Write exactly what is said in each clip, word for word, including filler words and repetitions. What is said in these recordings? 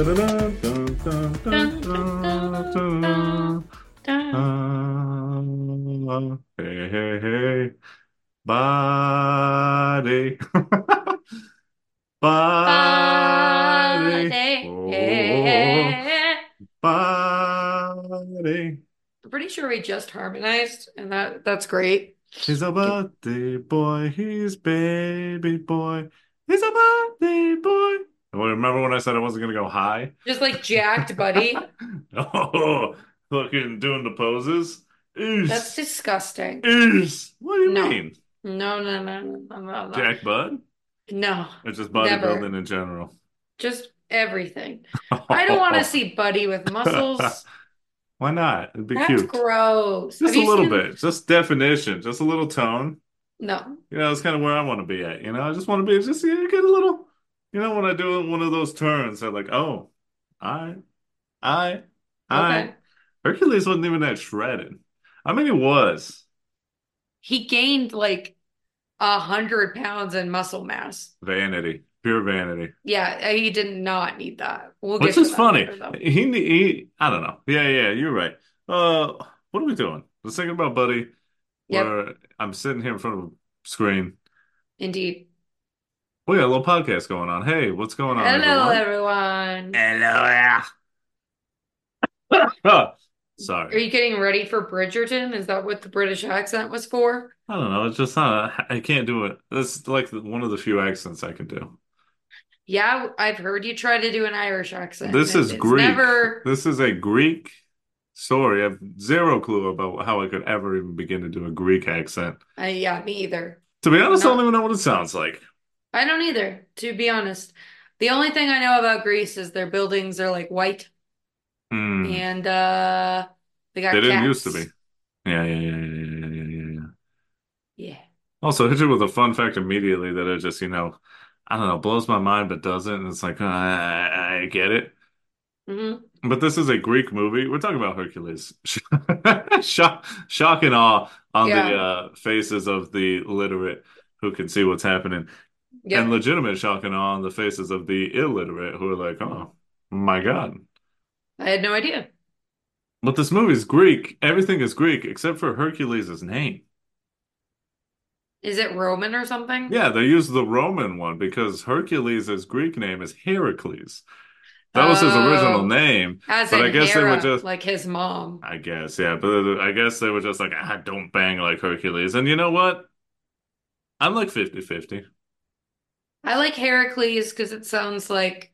Dun, dun, dun, dun, dun. Hey, hey, hey, body, body, Body. oh, body. I'm pretty sure we just harmonized, and that that's great. He's a Can- birthday boy, he's baby boy, he's a birthday boy. Well, remember when I said I wasn't gonna go high? Just like jacked, buddy. Oh, looking doing the poses. That's Is disgusting. is what do you No. mean? No, no, no, no, no, no, no. Jack Bud? No, It's just never. bodybuilding in general. Just everything. I don't want to see Buddy with muscles. Why not? It'd be That's cute. gross. Have Just a you little seen? bit. Just definition. Just a little tone. No. You know, that's kind of where I want to be at. You know, I just want to be just, you know, get a little, you know, when I do one of those turns, I'm like, oh, I, I, I. Okay. Hercules wasn't even that shredded. I mean, he was. He gained like a hundred pounds in muscle mass. Vanity. Pure vanity. Yeah, he did not need that. We'll Which get to is that funny. later, though. He, he, I don't know. Yeah, yeah, you're right. Uh, what are we doing? Let's think about Buddy, Yep, where I'm sitting here in front of a screen. indeed. We got a little podcast going on. Hey, what's going on, Hello, everyone? everyone. Hello. Ah, Are sorry. you getting ready for Bridgerton? Is that what the British accent was for? I don't know. It's just not, I can't do it. That's like the- one of the few accents I can do. Yeah, I've heard you try to do an Irish accent, This and is it's Greek. never. This is a Greek story. I have zero clue about how I could ever even begin to do a Greek accent. Uh, yeah, me either. To be honest, I don't Not. even know what it sounds like. I don't either, to be honest. The only thing I know about Greece is their buildings are like white, Hmm. and uh, they They got didn't used to cats. be. Yeah, yeah, yeah, yeah, yeah, yeah, yeah, yeah. Yeah. Also, hit you with a fun fact immediately that it just, you know, I don't know, blows my mind but doesn't. And it's like, uh, I, I get it. Hmm. But this is a Greek movie. We're talking about Hercules. Shock, shock and awe on the Yeah. uh, faces of the literate who can see what's happening, and Yep. legitimate shock and awe on the faces of the illiterate who are like, oh my God. I had no idea. But this movie's Greek. Everything is Greek except for Hercules' name. Is it Roman or something? Yeah, they use the Roman one because Hercules' Greek name is Heracles. That was his original Oh, name, as but in I guess they were Hera, just, like his mom. I guess, yeah, but I guess they were just like, ah, don't bang like Hercules. And you know what? I'm like fifty-fifty. I like Heracles because it sounds like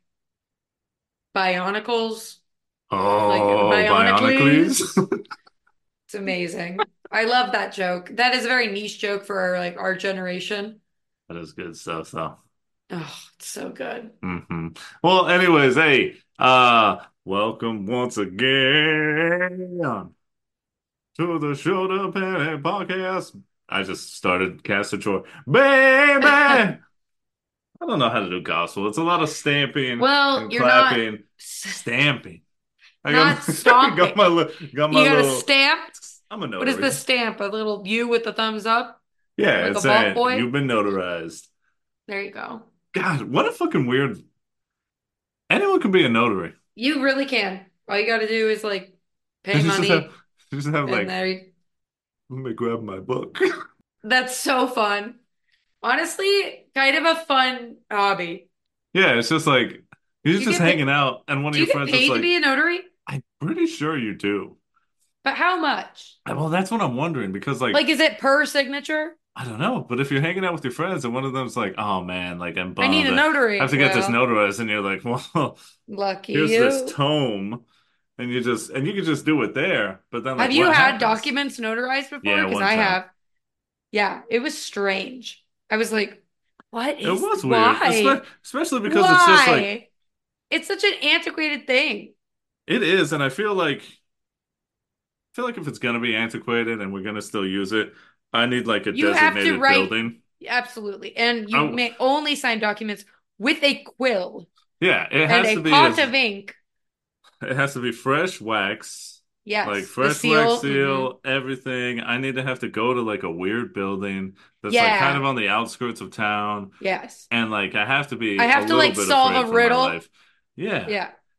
Bionicles, like Oh, Bionicles? Bionicles. It's amazing. I love that joke. That is a very niche joke for our like our generation. That is good stuff, though. Oh, it's so good. Hmm. Well, anyways, hey, uh, welcome once again to the Shoulder Panic Podcast. I just started Castor Troy. Baby! I don't know how to do gospel. It's a lot of stamping Well, and you're not clapping, stamping. I not got my, got stomping. my, li- got my You got a little. stamp? I'm a What is the notary. stamp? A little U with the thumbs up? Yeah, Like a it's vault saying boy? you've been notarized. There you go. God, what a fucking weird. Anyone can be a notary. You really can. All you got to do is like You pay just have, money you just have and like, there. let me grab my book. That's so fun. Honestly, kind of a fun hobby. Yeah, it's just like you're Do you just get paid? hanging out, and one of Do your you get friends is paid to like, be a notary? "I'm pretty sure you do." But how much? Well, that's what I'm wondering because, like, Like, is it per signature? I don't know, but if you're hanging out with your friends and one of them's like, "Oh man, like I'm I need bummed, a I have notary. to get this Well, notarized," and you're like, "Well, lucky here's this you. tome," and you just and you can just do it there. But then, Have like, you what had happens? documents notarized before? Yeah, Because one I time have. Yeah, it was strange. I was like, what it is, was weird, espe- why? especially because it's just like Why? It's such an antiquated thing. it is, and I feel like feel like if it's gonna be antiquated and we're gonna still use it, I need like a You have to designated write, building. absolutely. And you I, may only sign documents with a quill yeah, it and has to a be pot as of ink. it has to be fresh wax, like Yes, the fresh wax seal. Hmm. seal, everything. I need to have to go to like a weird building that's like kind of Yeah, on the outskirts of town, yes. and like I have to I be a have to little like bit solve afraid a for my riddle. life. Yeah. Yeah.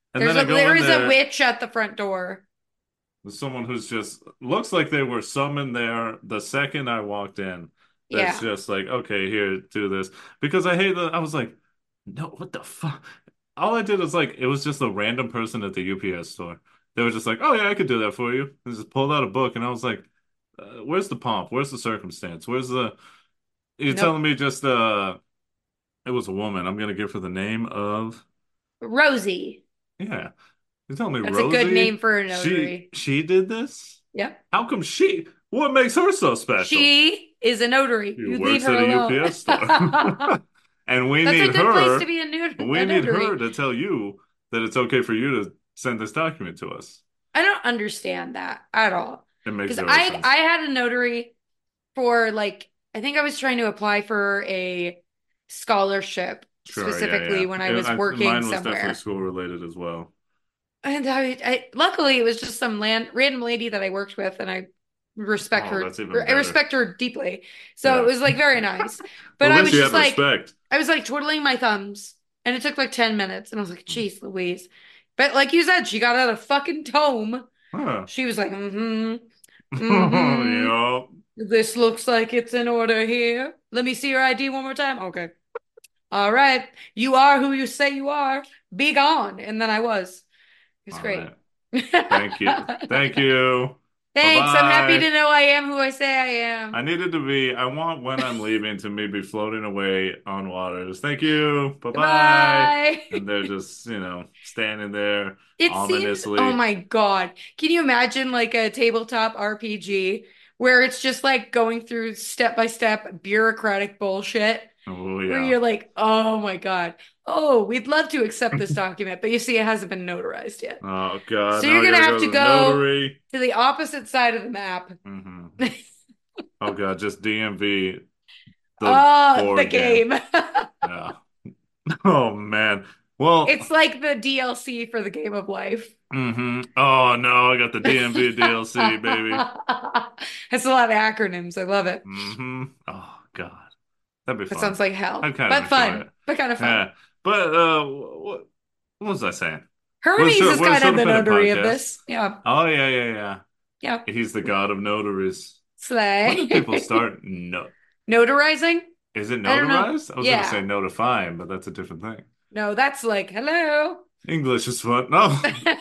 And There's then a I go there in is a there, witch at the front door. there's someone who's just looks like they were summoned there the second I walked in. That's Yeah. just like, okay, here, do this. Because I hate that I was like, no, what the fuck? All I did was like, it was just a random person at the U P S store. They were just like, oh yeah, I could do that for you. And just pulled out a book, and I was like, uh, where's the pomp? Where's the circumstance? Where's the? You're telling Nope. me just uh, it was a woman. I'm gonna give her the name of Rosie. yeah. You're telling me That's a good name Rosie? for a She notary. she did this? Yep. How come she? What makes her so special? She is a notary. She You leave works her at a alone. U P S store. And we That's a need good place to her, be a, not a we need her notary. to tell you that it's okay for you to send this document to us. I don't understand that at all. It makes Because zero I I sense. had a notary for like I think I was trying to apply for a scholarship Sure, yeah, specifically yeah. when I It, was I, working mine was definitely somewhere. school related as well. And I, I luckily it was just some land, random lady that I worked with and I respect Oh, her. that's even I better. respect her deeply. So it Yeah. was like very nice. But Well, at I least was you just had like respect. I was like twiddling my thumbs and it took like ten minutes and I was like, "Geez, Louise." But like you said, she got out a fucking tome. Huh. She was like, "Mm-hmm. Mm-hmm. Yup. This looks like it's in order here. Let me see your I D one more time." Okay. All right. You are who you say you are. Be gone. And then I was. It was All great. right. Thank you. Thank you. Thanks. I'm happy Bye-bye. to know I am who I say I I am. needed to be, I want when I'm leaving to me be floating away on waters. Thank you. Bye-bye. Goodbye. And they're just, you know, standing there It seems, oh ominously. my God. Can you imagine like a tabletop R P G where it's just like going through step by step bureaucratic bullshit Oh, where yeah. you're like, oh my God. Oh, we'd love to accept this document, but you see, it hasn't been notarized yet. Oh, God. So Now you're I gonna gotta have go to to the go notary. to the opposite side of the map. hmm Oh, God. Just D M V the Oh, the board game. game. Yeah. Oh, man. Well, It's like the D L C for the game of life. hmm Oh, no. I got the D M V It's D L C, baby. a lot of acronyms. I love it. hmm Oh, God. That'd be It fun. sounds like hell, I'd kind of but enjoy fun, it. but kind of fun. Yeah. But uh what what was I saying? We're Hermes show is we're a kind Show of the Dependent notary of podcast. this. Yeah. Oh yeah, yeah, yeah. Yeah. He's the god of notaries. When did people Slay. start no Notarizing? is it I don't know. notarized? I was gonna say Yeah. notifying, but that's a different thing. No, that's like, hello. English is fun. No.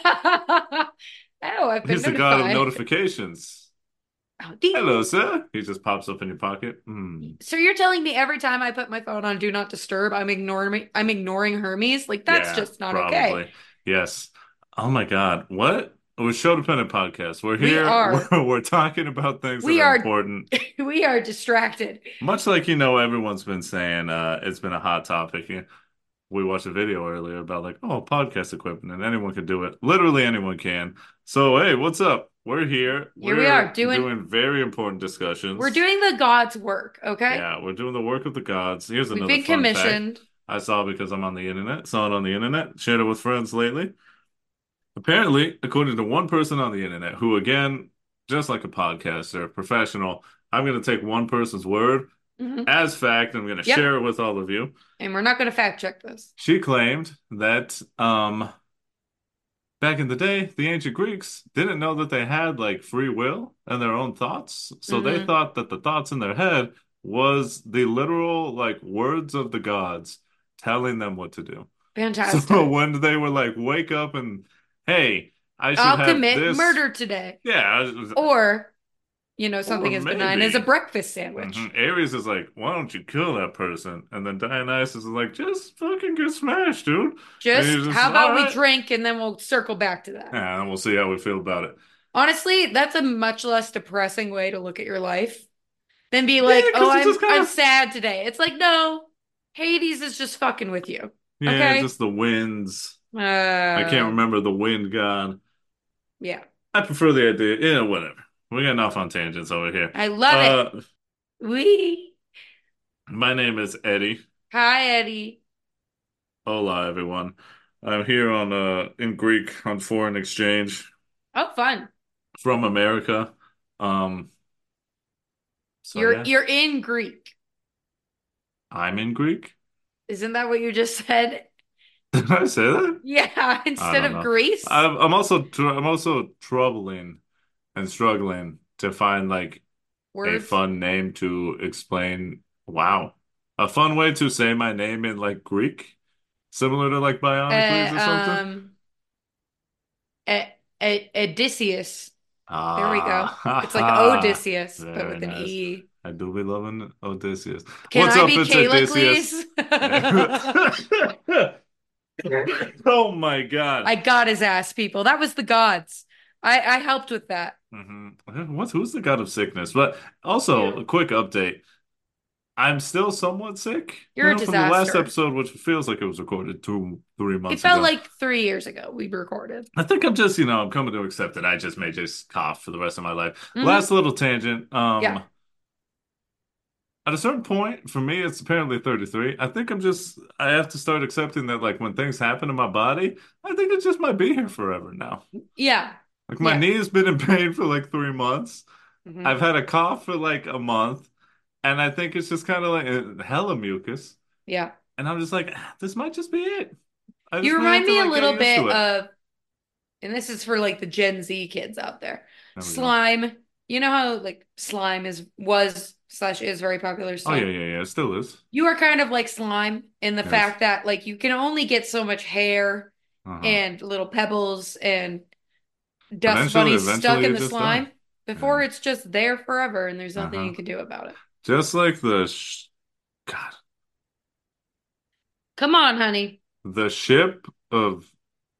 Oh, I've been He's the god of notified. notifications. Oh, Hello, ding. sir. He just pops up in your pocket. Hmm. So you're telling me every time I put my phone on Do Not Disturb, I'm ignoring I'm ignoring Hermes? Like that's Yeah, just not okay. probably. Yes. Oh my God. What? We're Show Dependent podcast. We're We here. are We're, we're talking about things that we are are important. we are distracted. Much like you know, everyone's been saying uh, it's been a hot topic. You- We watched a video earlier about like, oh, podcast equipment, and anyone can do it. Literally anyone can. So, hey, what's up? We're here. Here we are We're doing doing very important we're discussions. doing the God's work, okay? Yeah, we're doing the work of the gods. Here's We've another been fun fact commissioned. I saw because I'm on the internet. Saw it on the internet. Shared it with friends lately. Apparently, according to one person on the internet, who again, just like a podcaster, professional, I'm going to take one person's word Mhm. as fact. I'm going to Yep. share it with all of you. And we're not going to fact check this. She claimed that um, back in the day, the ancient Greeks didn't know that they had like free will and their own thoughts. So they Hmm. thought that the thoughts in their head was the literal like words of the gods telling them what to do. So Fantastic. when they were like, wake up and, hey, I should I'll have commit this. murder today. Yeah, Or, you know, or something as benign as a maybe. breakfast hmm sandwich. Ares is like, why don't you kill that person? And then Dionysus is like, just fucking get smashed, dude. And he's Just just, how all about we right. drink and then we'll circle back to that. Yeah, and we'll see how we feel about it. Honestly, that's a much less depressing way to look at your life than be Yeah, like, "Oh, because it I'm just I'm kind of, sad today." It's like, "No, Hades is just fucking with you." yeah, Okay? just the winds. I can't Uh, remember the wind god. yeah. I prefer the idea. Yeah, whatever. We got enough on tangents over here. I love it. Uh, We. my name is Eddie. Hi, Eddie. Hola, everyone. I'm here on uh in Greek on foreign exchange Oh, fun. from America. Um, so You're yeah, you're in Greek. I'm in Greek. Isn't that what you just said? Did I say that? Yeah, I instead don't of know. Grease. I'm, I'm also tr I'm also troubling and struggling to find like a Words. fun name to explain. Wow, a fun way to say my name in like Greek, similar to like Uh, Bionicles or something. um, E- E- Odysseus. There we Ah, go. ha It's like ha. Odysseus, but Very with an nice. E. I do be loving Odysseus. Can What's I up? be It's Callicles? Odysseus. Oh my God. I got his ass, people. That was the gods. I I helped with that. hmm What's who's the god of sickness? But also You. a quick update. I'm still somewhat sick, you You're a know, from the last disaster. episode, which feels like it was recorded two, three It months felt ago. like three years ago we recorded. I think I'm just, you know, I'm coming to accept that I just may just cough for the rest of my life. Hmm. Last little tangent. Yeah. Um, at a certain point, for me, it's apparently thirty-three. I think I'm just, I have to start accepting that, like, when things happen in my body, I think it just might be here forever now. Yeah. Like, my Yeah. knee's been in pain for like three months. Hmm. I've had a cough for like a month, and I think it's just kind of like uh, hella mucus. Yeah. And I'm just like, "Ah, this might just be it. I just You might have remind to me a like get little used bit to it." of, and this is for like the Gen Z kids out there. There we go. Slime. You know how like slime is was slash is very popular Oh yeah, still. yeah, yeah. It still is. You are kind of like slime in the Yes. fact that like you can only get so much hair Uh-huh. and little pebbles and dust Eventually, bunnies stuck eventually in you the just die. slime Yeah. before it's just there forever and there's nothing Uh-huh. you can do about it. Just like the sh God, Come on, honey. the ship of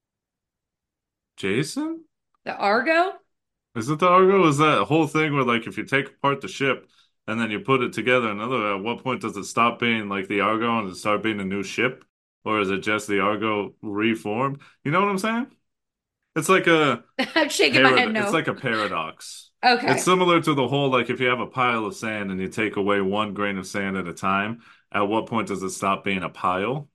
Jason? The Argo? Is it the Argo? Is that whole thing where like if you take apart the ship and then you put it together another, at what point does it stop being like the Argo and it start being a new ship? Or is it just the Argo reformed? You know what I'm saying? It's like a I'm shaking my head parad it's no. like a paradox. It's Okay. similar to the whole like if you have a pile of sand and you take away one grain of sand at a time, at what point does it stop being a pile?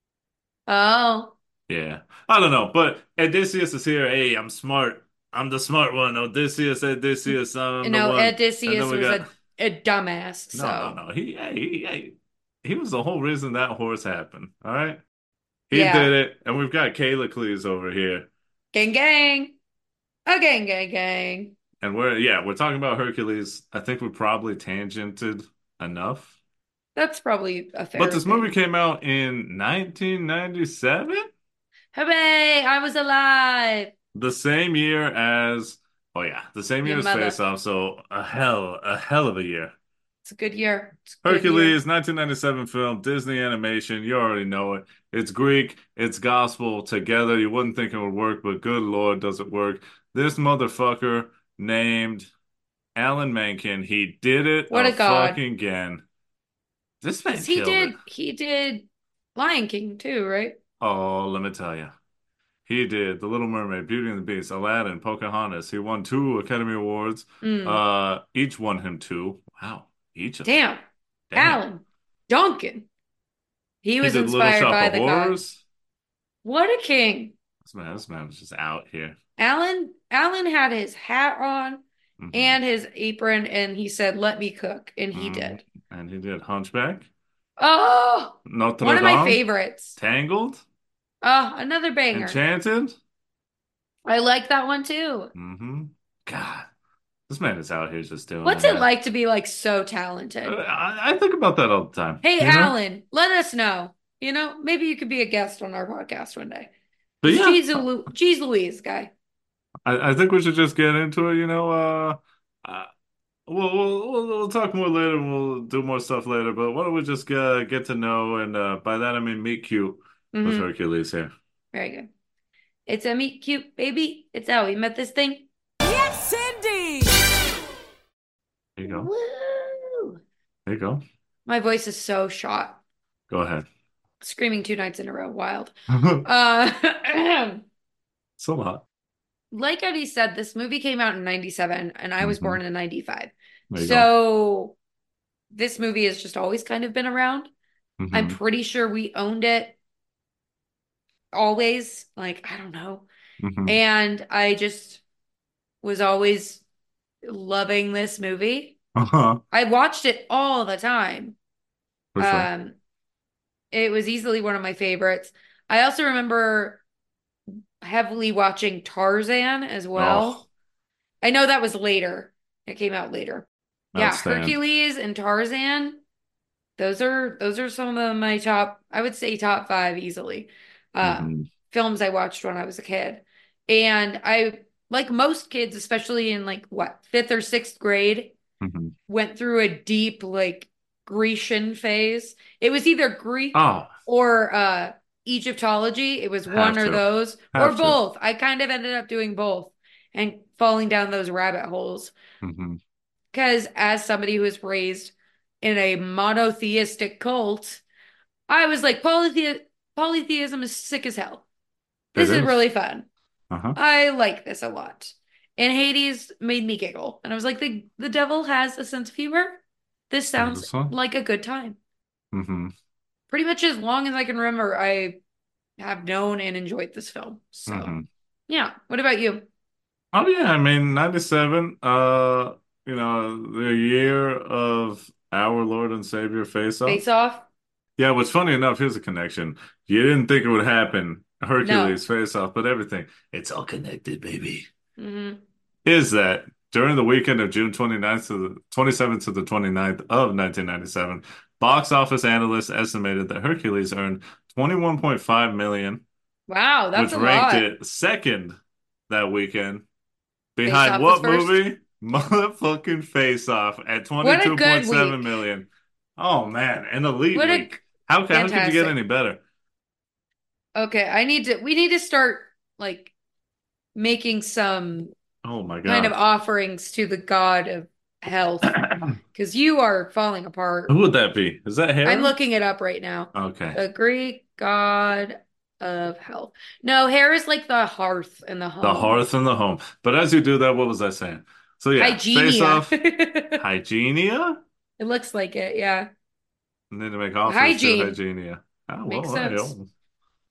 Oh. Yeah. I don't know, but Odysseus is here. Hey, I'm smart. I'm the smart one. Odysseus, Odysseus, I'm the No, one. And then Odysseus we was got a, a dumbass, no, no, so no. He, hey, he, hey, he was the whole reason that horse happened. All right. He did yeah. it, and we've got Callicles over here. Gang gang. A gang gang gang. And we're yeah, we're talking about Hercules. I think we probably tangented enough. That's probably a But fair this movie opinion. came out in nineteen ninety-seven, Hooray! I was alive. the same year as oh yeah, the same Your year as mother. Face Off, so a hell, a hell of a year. It's a good year. It's a good year. Hercules, nineteen ninety-seven film, Disney animation. You already know it. It's Greek, it's gospel together. You wouldn't think it would work, but good Lord, does it work. This motherfucker named Alan Menken, he did it What a a god. fucking again. This man Because he killed it. did he did Lion King too, right? Oh, let me tell you. He did The Little Mermaid, Beauty and the Beast, Aladdin, Pocahontas. He won two Academy Awards. Mm. Uh, each won him two. Wow, each of them. Damn. Damn. Alan. Duncan. He He was did Little inspired Shop by of the gods. Horrors. What a king. This man, this man was just out here. Alan Alan had his hat on hmm and his apron and he said, "Let me cook." And he hmm did. And he did Hunchback, Oh, one Notre of my Dame, favorites. Tangled, Oh, another banger. Enchanted. I like that one too. hmm God, this man is out here just doing it, What's it man. like to be like so Uh, talented? I, I think about that all the time, Hey, you know? Alan, let us know. You know, maybe you could be a guest on our podcast one day. But Because yeah, geez, Lu- geez Louise, guy. I, I think we should just get into it, you know? Uh, uh we'll, we'll, we'll, we'll talk more later and we'll do more stuff later, but why don't we just uh, get to know, and uh, by that I mean meet cute with Mm-hmm. Hercules here. Very good. It's a meet cute baby. It's how we met this thing. Yes, indeed. There you go. Woo! There you go. My voice is so shot. Go ahead. Screaming two nights in a row. Wild. It's Uh, a lot. like Eddie said, this movie came out in ninety-seven and I was hmm born in ninety-five. There you go. So this movie has just always kind of been around. I'm hmm pretty sure we owned it always. Like, I don't know. hmm And I just was always loving this movie. Uh-huh. I watched it all the time. For sure. Um, it was easily one of my favorites. I also remember heavily watching Tarzan as Oh, well. I know that was later. It came out later. Yeah, outstanding. Hercules and Tarzan. Those are those are some of my top, I would say top five easily. Uh, Hmm. films I watched when I was a kid. And I, like most kids, especially in like what, fifth or sixth grade, Hmm. went through a deep like Grecian phase. It was either Greek Oh, or uh Egyptology. It was one have or to. those or Have to. both. I kind of ended up doing both and falling down those rabbit holes. Hmm. Because as somebody who was raised in a monotheistic cult, I was like, polythe polytheism is sick as hell. It This is is. really fun. Uh-huh. I like this a lot. And Hades made me giggle. And I was like, the, the devil has a sense of humor. This That sounds is fun. like a good time. Hmm. Pretty much as long as I can remember, I have known and enjoyed this film. So, Hmm. yeah. What about you? Oh yeah, I mean ninety-seven, uh, you know, the year of our Lord and Savior Face Off. Face Off? Yeah, what's funny enough, here's a connection. You didn't think it would happen, No. Hercules Face Off, but everything, it's all connected, baby. Hmm. Is that during the weekend of June twenty-ninth to the twenty-seventh to the twenty-ninth of nineteen ninety-seven, box office analysts estimated that Hercules earned twenty-one point five million, Wow, that's which a ranked lot. it second that weekend. Face Behind Off was what first. movie? Yeah. Motherfucking Face Off at What a good twenty-two point seven week. million. Oh man, an elite What a week. How how could you get any fantastic. better? Okay, I need to, we need to start like making some Oh my kind of God. offerings to the god of health because you are falling apart. Who would that be? Is that I'm Hera? looking it up right now. Okay. The Greek god of health. No, hair is like the hearth in the The home. hearth and the home. But as you do that, what was I saying? So yeah, Face Hygienia. Off, It Hygienia? looks like it, yeah. Need to make offers to Hygiene Hygienia. Oh makes well, I sense. oh.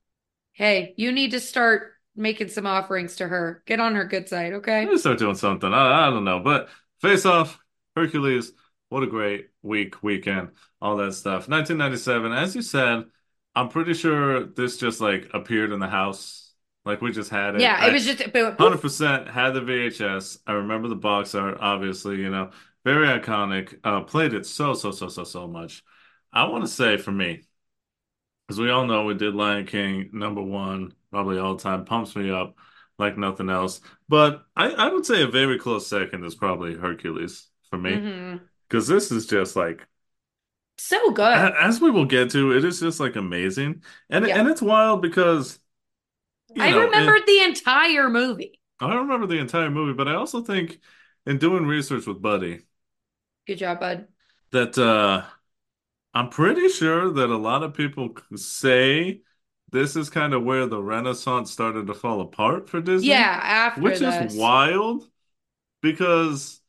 Hey, you need to start making some offerings to her. Get on her good side, Let okay? me start doing something. I, I don't know. But Face Off, Hercules, what a great week, weekend, all that stuff. nineteen ninety-seven, as you said, I'm pretty sure this just like appeared in the house. Like we just had it. Yeah, it I was just poof. one hundred percent had the V H S. I remember the box art, obviously, you know, very iconic. Uh, played it so, so, so, so, so much. I want to say for me, as we all know, we did Lion King number one, probably all time, pumps me up like nothing else. But I, I would say a very close second is probably Hercules for me, Hmm. because this is just like, So a- good. as we will get to, it is just like amazing, and Yeah. and it's wild because you I know, it, remembered the entire movie. I don't remember the entire movie, but I also think in doing research with Buddy Good job, bud. that uh I'm pretty sure that a lot of people say this is kind of where the Renaissance started to fall apart for Yeah, Disney, after which is this. wild because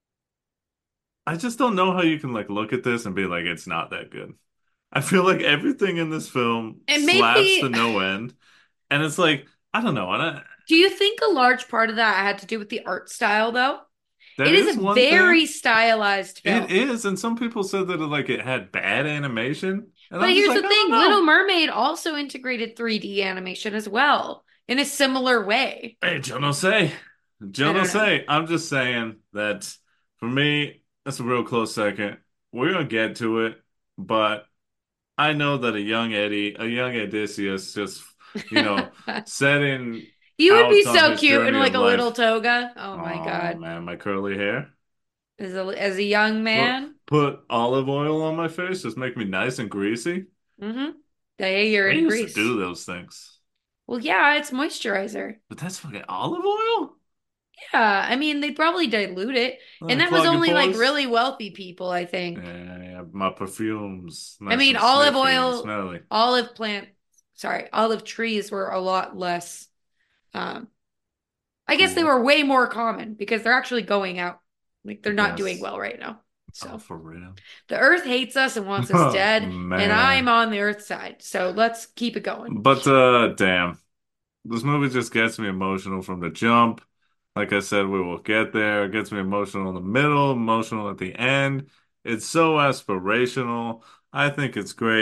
I just don't know how you can like look at this and be like it's not that good. I feel like everything in this film And slaps to maybe, no end, and it's like I don't know, and I, do you think a large part of that had to do with the art style, though? that It is is a one very thing. stylized It film. is, and some people said that it, like it had bad animation, and But I'm just here's like the I don't thing, Little know. Mermaid also integrated three D animation as well in a similar way. Hey, Joe no say. I Joe no don't know. say. I'm just saying that for me, that's a real close second. We're gonna get to it, but I know that a young Eddie, a young Odysseus, just, you know, setting You would be out on so his cute in journey like of a little life. toga. Oh my Oh God. man, my curly hair. As a as a young Put man. put olive oil on my face, just make me nice and greasy. Mm-hmm. Hey, you're I in used to Greece. do those things. Well, yeah, it's moisturizer. But that's fucking olive oil? Yeah, I mean, they probably dilute it. And Uh, that was clog your only like pores? really wealthy people, I think. Yeah, yeah, my perfume's I nice mean, and olive sniffy and oil, smelly. olive plant, sorry, olive trees were a lot less. Um, I guess they Cool. were way more common because they're actually going out. Like I they're not doing guess. well right now. Oh, So for real? the earth hates us and wants us Oh, dead, and I'm man. on the earth side. So let's keep it going. But uh damn. This movie just gets me emotional from the jump. Like I said, we will get there. It gets me emotional in the middle, emotional at the end. It's so aspirational. I think it's great.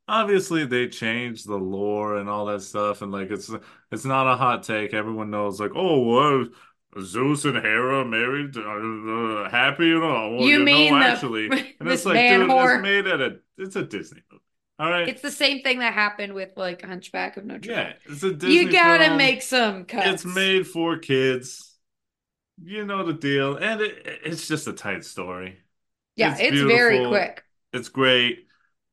obviously they changed the lore and all that stuff, and like it's it's not a hot take. Everyone knows like, oh, well, Zeus and Hera married, uh, uh, happy, you know. Well, You you know, mean the actually, and it's this like, man dude, it's whore? made at a it's a Disney movie. All right, It's the same thing that happened with like Hunchback of Notre Dame. yeah, it's a You Disney gotta film. make some It's cuts. made for kids. You know the deal, and it, it's just a tight story. Yeah, It's it's very beautiful. quick. It's great,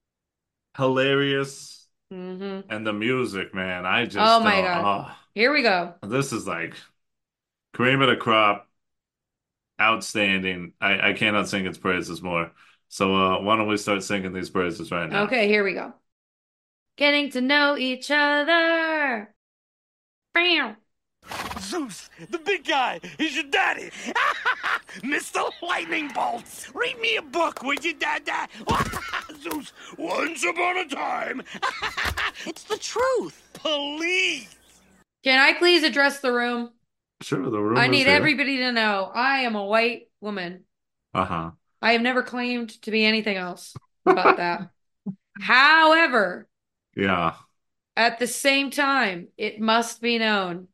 hilarious. Hmm. And the music, man, I Oh just my don't. God. Oh, Here we go. this is like cream of the crop, outstanding. I, I cannot sing its praises more. So uh, why don't we start singing these praises right now? Okay, here we go. Getting to know each other. Bam. Zeus, the big guy, is your daddy. Mister Lightning Bolts, read me a book, would you, Dada? Zeus, once upon a time. It's the truth. Please. Can I please address the room? Sure, the room I is need here. everybody to know I am a white woman. Uh-huh. I have never claimed to be anything else about that. However, Yeah. at the same time, it must be known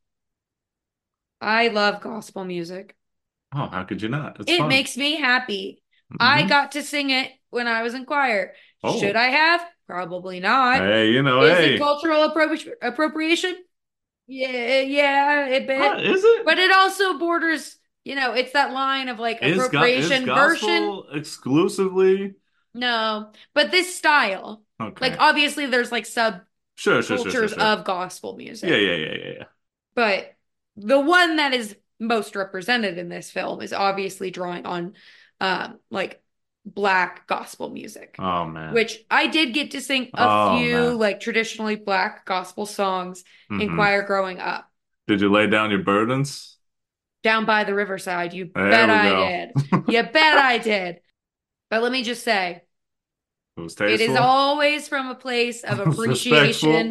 I love gospel music. Oh, how could you not? It's It fun. makes me happy. I Hmm. got to sing it when I was in choir. Should Oh, I have? Probably not. hey, you know, Is it hey. cultural appro appropriation? Yeah, yeah, a Huh, bit. is it? But it also borders, you know, it's that line of like Is go is appropriation version. gospel exclusively? No, but this style, like Okay. obviously there's like Sure, sure, sure, sure, subcultures sure. of gospel Yeah, music, yeah, yeah, yeah, yeah. but the one that is most represented in this film is obviously drawing on um like black gospel music, Oh man. which I did get to sing a Oh few man. like traditionally black gospel songs in Hmm. choir growing up. Did you lay down your burdens? Down by the riverside, you There bet we I go. did. You bet I did. But let me just say, It was it is tasteful. always from a place of It was respectful. appreciation.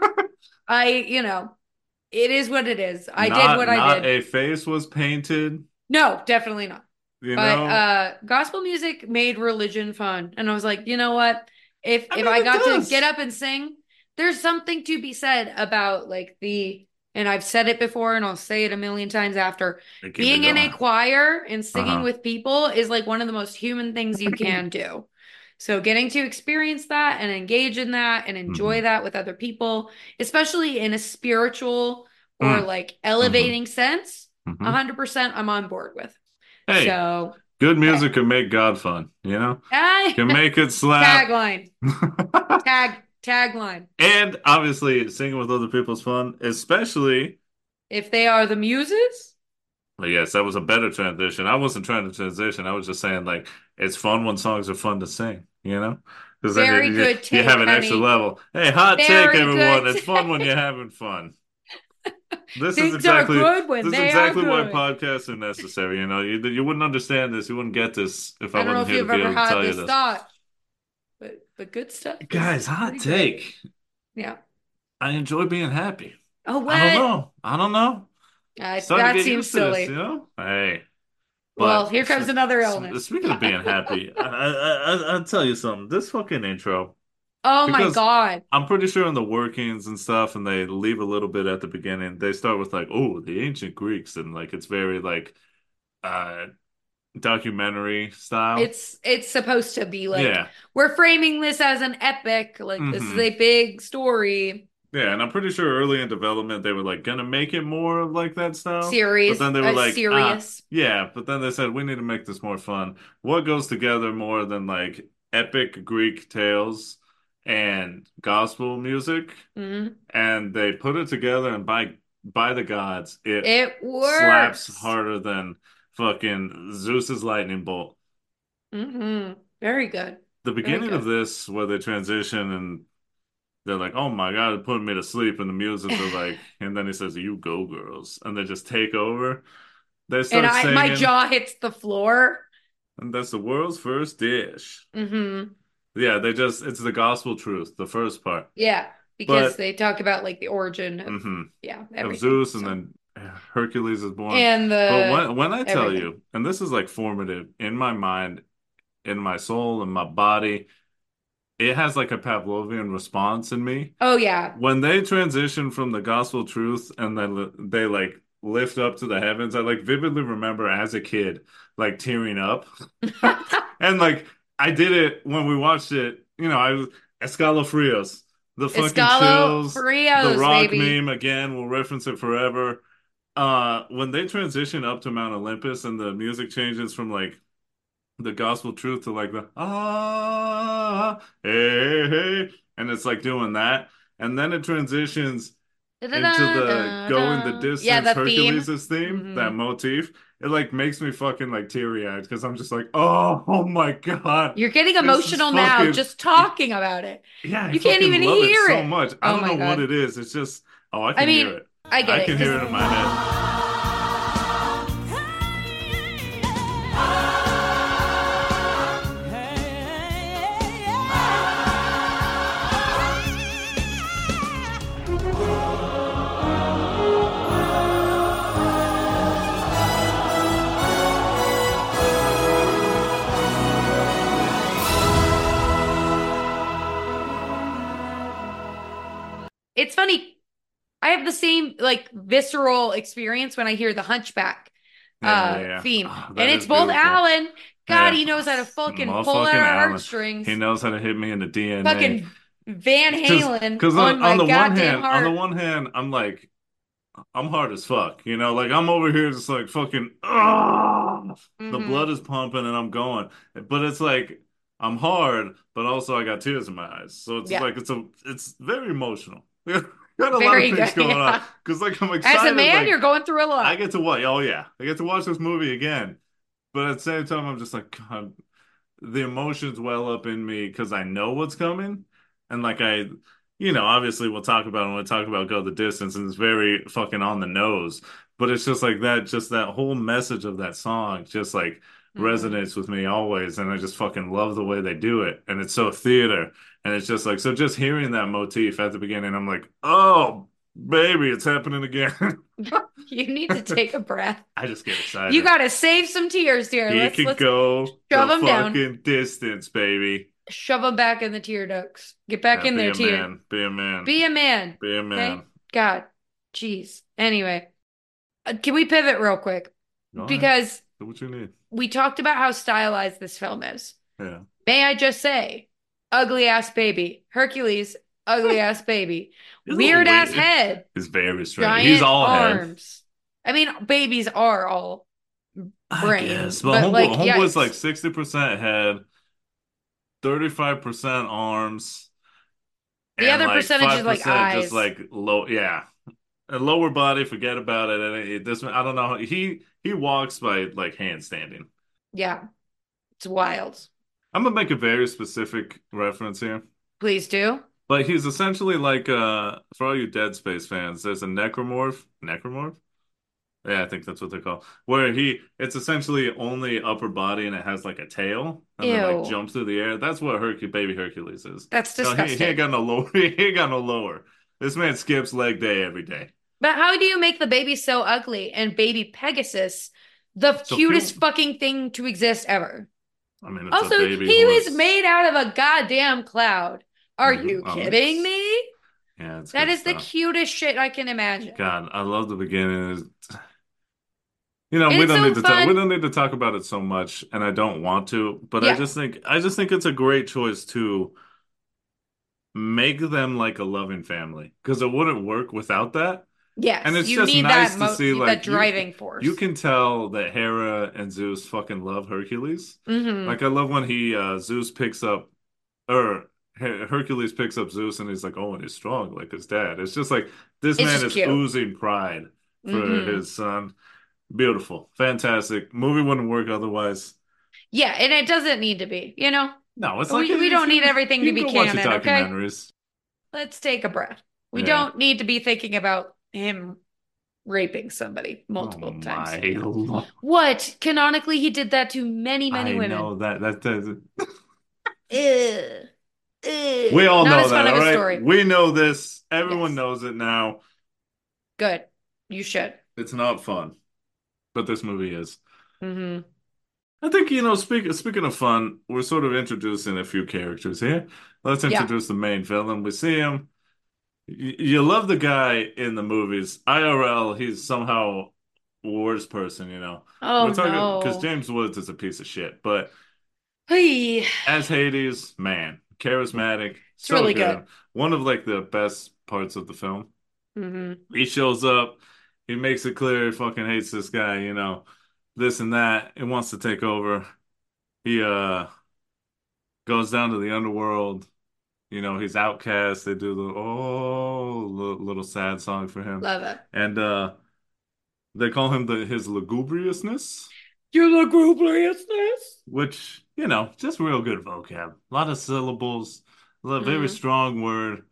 I, you know, it is what it is. I did Not what I not did. a face was painted, No, definitely not. you But know? uh gospel music made religion fun. And I was like, you know what? If I if mean I it got to get does. up and sing, there's something to be said about like the and I've said it before and I'll say it a million times after. They keep it Being in a going. choir and singing Uh-huh. with people is like one of the most human things you can do. So getting to experience that and engage in that and Hmm. enjoy that with other people, especially in a spiritual or Mm. like Hmm. elevating sense, Hmm. one hundred percent I'm on board with. Hey, So, good hey, music can make God fun, you know? I Can make it slap. tagline, tag, tagline. And obviously singing with other people is fun, especially. If they are the muses, But yes, that was a better transition. I wasn't trying to transition. I was just saying like it's fun when songs are fun to sing, you know? Because then very you, good you have take, an extra honey. level. Hey, hot take, Very everyone. good It's fun when you're take. having fun. This is Things are exactly good when this is they are exactly why good. podcasts are necessary. You know, you you wouldn't understand this. You wouldn't get this if I I don't know wasn't if here to you've be ever able to had tell you this this. thought, but but good stuff is Guys, hot pretty great. take. Yeah. I enjoy being happy. Oh, I don't what? know. I don't know. Uh, Starting to that get seems used to this, you silly. know? Hey. Well, But here s- comes another s- illness. speaking of being happy, I, I, I, I'll tell you something. This fucking intro, Oh my because God. I'm pretty sure in the workings and stuff, and they leave a little bit at the beginning. They start with like, oh, the ancient Greeks, and like it's very like uh documentary style. It's it's supposed to be like Yeah. we're framing this as an epic, like this is Hmm. a big story Yeah, and I'm pretty sure early in development they were like gonna make it more of like that style, but series, then they were a like, ah, serious. yeah, but then they said we need to make this more fun. What goes together more than like epic Greek tales and gospel music? Mhm. And they put it together, and by by the gods, it It slaps works. harder than fucking Zeus's lightning bolt. Hmm. Very good. The Very beginning of good. this, where they transition and they're like, "Oh my God, it's putting me to sleep," and the music are like, and then he says, "You go, girls," and they just take over. They And start I my singing, jaw hits the floor. and that's the world's first dish. Hmm. Yeah, they just, it's the gospel truth, the first part. Yeah, because But, they talk about like the origin of hmm yeah, of everything. Zeus, and So, then Hercules is born. and But the when when I tell everything. you, and this is like formative in my mind, in my soul, in my body, it has like a Pavlovian response in me. Oh yeah. When they transition from the gospel truth and then they like lift up to the heavens, I like vividly remember as a kid like tearing up. And like I did it when we watched it, you know, I was Escalofrios, the fucking chills, the Escalofrios, rock baby. meme again, we'll reference it forever. Uh when they transition up to Mount Olympus and the music changes from like the gospel truth to like the ah hey hey and it's like doing that and then it transitions into the go in the Da-da-da-da-da. Yeah, distance the theme. Hercules' theme, Hmm. that motif. It like makes me fucking like teary-eyed because I'm just like, oh, oh my God. You're getting This is emotional now fucking just talking about it. yeah, I You can't fucking even love it hear so it. much. I Oh don't my know what God. it is. It's just oh, I I can hear mean, it. I get I it can hear because it in my head. it's funny. I have the same like visceral experience when I hear the Hunchback Yeah, yeah, uh yeah. theme. Oh, And that it's is both beautiful. Alan. God, Yeah. he knows how to fucking pull at Motherfucking our Alan. He heartstrings. knows how to hit me in the D N A. Fucking Van Because Halen because on, on on my the one goddamn hand, on the heart. one hand, I'm like I'm hard as fuck, you know, like I'm over here just like fucking ah, the Hmm. blood is pumping and I'm going. But it's like I'm hard, but also I got tears in my eyes. So it's Yeah. like it's a it's very emotional. Got a lot of Very things good. going on. Yeah. Because like I'm As a excited, man, like you're going through a I lot. get to watch oh yeah. I get to watch this movie again. But at the same time, I'm just like, God, the emotions well up in me because I know what's coming. And like I, you know, obviously we'll talk about it when we talk about Go the Distance, and it's very fucking on the nose. But it's just like that, just that whole message of that song just like Hmm. resonates with me always. And I just fucking love the way they do it. And it's so theater. And it's just like, so just hearing that motif at the beginning, I'm like, oh, baby, it's happening again. You need to take a breath. I just get You excited. got to save some tears here. He Let's could let's go shove the them down. fucking distance, baby. Shove them back in the tear ducts. Get back Yeah, in be there, a tear. man. Be a man. Be a man. Be a Okay? man. God. Jeez. Anyway, uh, can we pivot real quick? Go ahead. Because Do what you need. we talked about how stylized this film is. Yeah. May I just say, ugly ass baby. Hercules, ugly ass baby. He's a little Weird ass weird. head. He's very strange. He's Giant all head. arms. I mean, babies are all I brain, guess. But but like, homeboy, homeboy's like yikes. sixty percent head, thirty-five percent arms, The and other like percentage is like five percent just eyes. like low. Yeah. A lower body, forget about it. And it, this, I don't know. He he walks by like handstanding. Yeah, it's wild. I'm gonna make a very specific reference here. Please do. But he's essentially like uh for all you Dead Space fans, there's a necromorph. Necromorph? Yeah, I think that's what they're called. Where he it's essentially only upper body and it has like a tail and then like Ew. jumps through the air. That's what Hercules baby Hercules is. That's No, he, he ain't disgusting. got no lower he ain't got no lower. This man skips leg day every day. But how do you make the baby so ugly and baby Pegasus the So cutest cute. fucking thing to exist ever? I mean, it's a Also, baby he was horse. made out of a goddamn cloud. Are Hmm. you I mean, kidding me? yeah, it's That good is the stuff. cutest shit I can imagine. God, I love the beginning. You know, And we it's don't so need to talk we fun. don't need to talk about it so much, and I don't want to, but I Yeah. just think I just think it's a great choice to make them like a loving family because it wouldn't work without that. And Yes, it's you just need that nice to mo see that like you driving you force. can tell that Hera and Zeus fucking love Hercules. Hmm. Like I love when he uh Zeus picks up or Her Hercules picks up Zeus and he's like, oh, and he's strong like his dad. It's just like this It's man just is cute. oozing pride for Hmm. his son. Beautiful, fantastic. Movie wouldn't work otherwise. Yeah, and it doesn't need to be, you know? No, it's like We we you don't need can everything you to can be go watch the canon, okay? documentaries. Let's take a breath. We Yeah. don't need to be thinking about him raping somebody Oh multiple times. my Lord. What? Canonically, he did that to many, many I women. know that that, that Ew. we Ew. all Not know as fun that, of all a right? story. We know this. Everyone Yes. knows it now. Good. You should. It's not fun, but this movie is. Hmm. I think, you know, speak, speaking of fun, we're sort of introducing a few characters here. Let's Yeah. introduce the main villain. We see him. Y- You love the guy in the movies. I R L, he's somehow a worst person, you know. We're Oh talking because no. James Woods is a piece of shit, but Hey, as Hades, man, charismatic, it's so really good. good. One of like the best parts of the film. Hmm. He shows up, he makes it clear he fucking hates this guy, you know, this and that. He wants to take over. He uh goes down to the underworld. You know, he's outcast. They do the oh little, little sad song for him. Love it. And uh they call him the his lugubriousness, You look ruthlessness. which, you know, just real good vocab. A lot of syllables, a very Mm. strong word.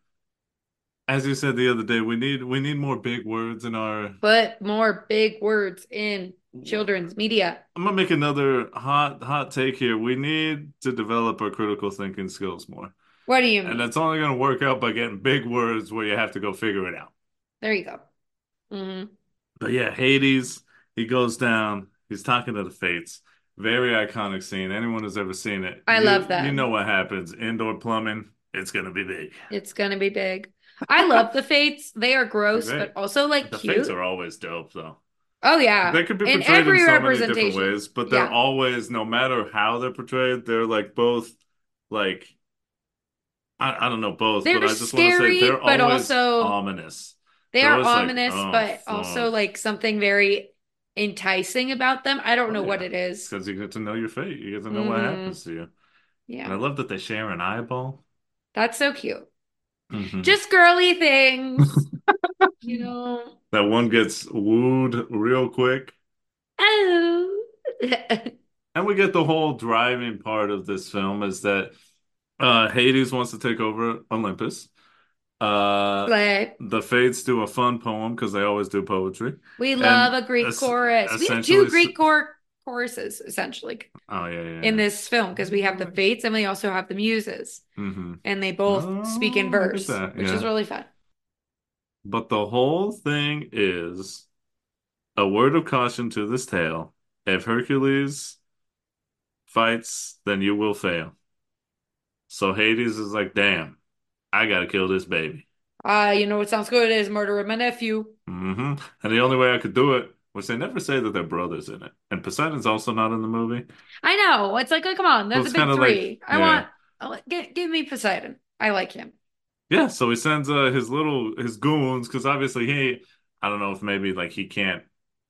As you said the other day, we need we need more big words in our Put more big words in children's media. I'm gonna make another hot hot take here. We need to develop our critical thinking skills more. What do you And mean? that's only gonna work out by getting big words where you have to go figure it out. There you go. Hmm. But yeah, Hades, he goes down, he's talking to the Fates. Very iconic scene. Anyone who's ever seen it, I you love you know them. what happens. Indoor plumbing, it's gonna be big. It's gonna be big. I love the Fates. They are gross, but They, also like the Fates cute. are always dope though. Oh yeah. They could be In portrayed in every so many different representation. ways, but they're Yeah. always, no matter how they're portrayed, they're like both like I, I don't know both, but They're I just want to say they're scary, but always also ominous. they They're are always like, ominous, oh but also fuck. like something very enticing about them. I don't Oh know what yeah. it It's is. because you get to know your fate. You get to know what Hmm. happens to you. And I Yeah. love that they share an eyeball. That's so cute. Hmm. Just girly things, you know. That one gets wooed real quick. Oh. And we get the whole driving part of this film is that uh Hades wants to take over Olympus. Uh Slay. the Fates do a fun poem because they always do poetry. We love And a Greek es chorus. We have essentially two Greek chor choruses essentially oh yeah, yeah, in yeah. this film because we have the Fates and we also have the Muses, Mm-hmm. and they both speak in Oh, look at verse, that. which is Yeah. really fun. But the whole thing is a word of caution to this tale. If Hercules fights, then you will fail. So Hades is like, damn, I gotta kill this baby. Uh, you know what sounds good is murdering my nephew. Hmm. And the only way I could do it was they never say that they're brothers in it. And Poseidon's also not in the movie. I know. It's like, oh, come on, So there's a it's kind big of like, three. I yeah. want, I want give, give me Poseidon. I like him. Yeah, so he sends uh, his little his goons because obviously he I don't know if maybe like he can't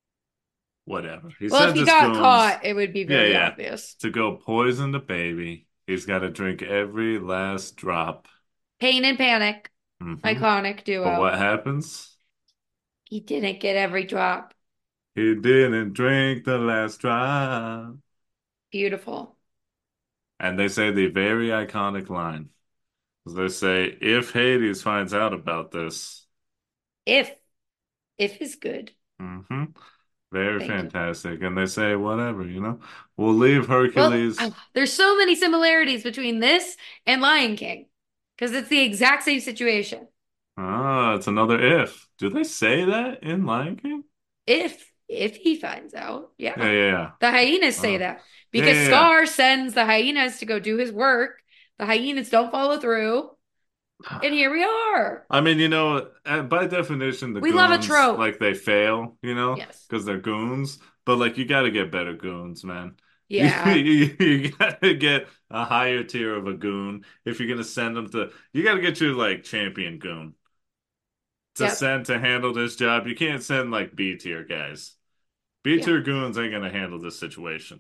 whatever. He Well, if sends he his got goons, caught, it would be yeah, very yeah, obvious. to go poison the baby. He's got to drink every last drop. Pain and Panic, Hmm. iconic But what duo. happens? He didn't get every drop. He didn't drink the last drop. Beautiful. And they say the very iconic line. They say, if Hades finds out about this, If, if is good. hmm very Thank you. fantastic. And they say, whatever, you know, we'll leave Well, Hercules. oh, there's so many similarities between this and Lion King because it's the exact same situation. Ah, it's another if. Do they say that in Lion King? If if he finds out, Yeah, yeah. yeah, yeah. The hyenas say Uh, that yeah, because yeah, Scar sends the hyenas to go do his work. The hyenas don't follow through, yeah. and here we are. I mean, you know, uh, by definition, the We love a goons, trope. like, they fail, you know, Yes. because they're goons. But, like, you got to get better goons, man. You, Yeah. you, you got to get a higher tier of a goon if you're going to send them to, you got to get your, like, champion goon to Yep. send to handle this job. You can't send, like, B tier guys. B Yeah. tier goons ain't going to handle this situation.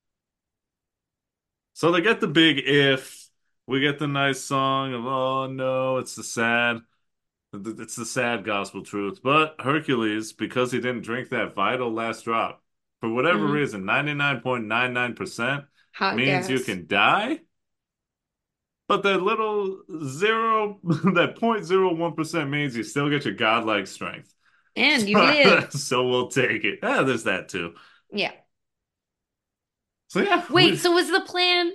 So they get the big if. We get the nice song of, oh no, it's the sad. It's the sad gospel truth. But Hercules, because he didn't drink that vital last drop, for whatever Hmm. reason, ninety-nine point nine nine percent Hot means you gas. can die. But that little zero, that point zero one percent means you still get your godlike strength. And you So, live. so we'll take it. Ah, there's that too. Yeah. So yeah, Wait, we, so was the plan?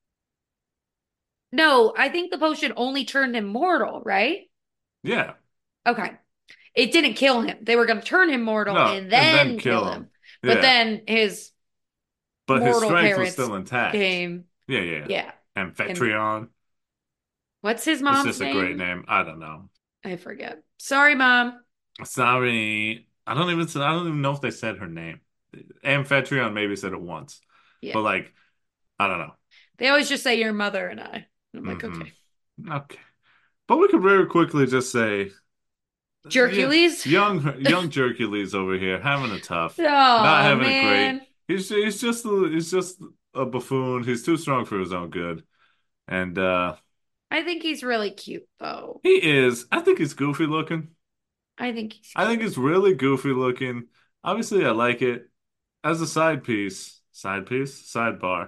No, I think the potion only turned him mortal, right? yeah. Okay. It didn't kill him. They were going to turn him mortal No, and and then then kill kill him. him. But Yeah. then his but his mortal strength was parents still intact. came. Yeah, yeah, yeah. Yeah. And Amphitryon. what's his It's mom's just a great name? name. I don't know. I forget. Sorry, Mom. Sorry. I don't even I don't even know if they said her name. Amphitryon maybe said it once. Yeah. But like, I don't know. They always just say your mother and I. And I'm like, Hmm. okay. Okay. But we could very quickly just say, yeah, Jerkules? young young Hercules over here having a tough, not Oh, having a great. man. He's he's just a, he's just a buffoon. He's too strong for his own good. And uh I think he's really cute, though. he is. I think he's goofy looking. I think he's I think cute. he's really goofy looking. Obviously, I like it as a side piece. Side piece, sidebar.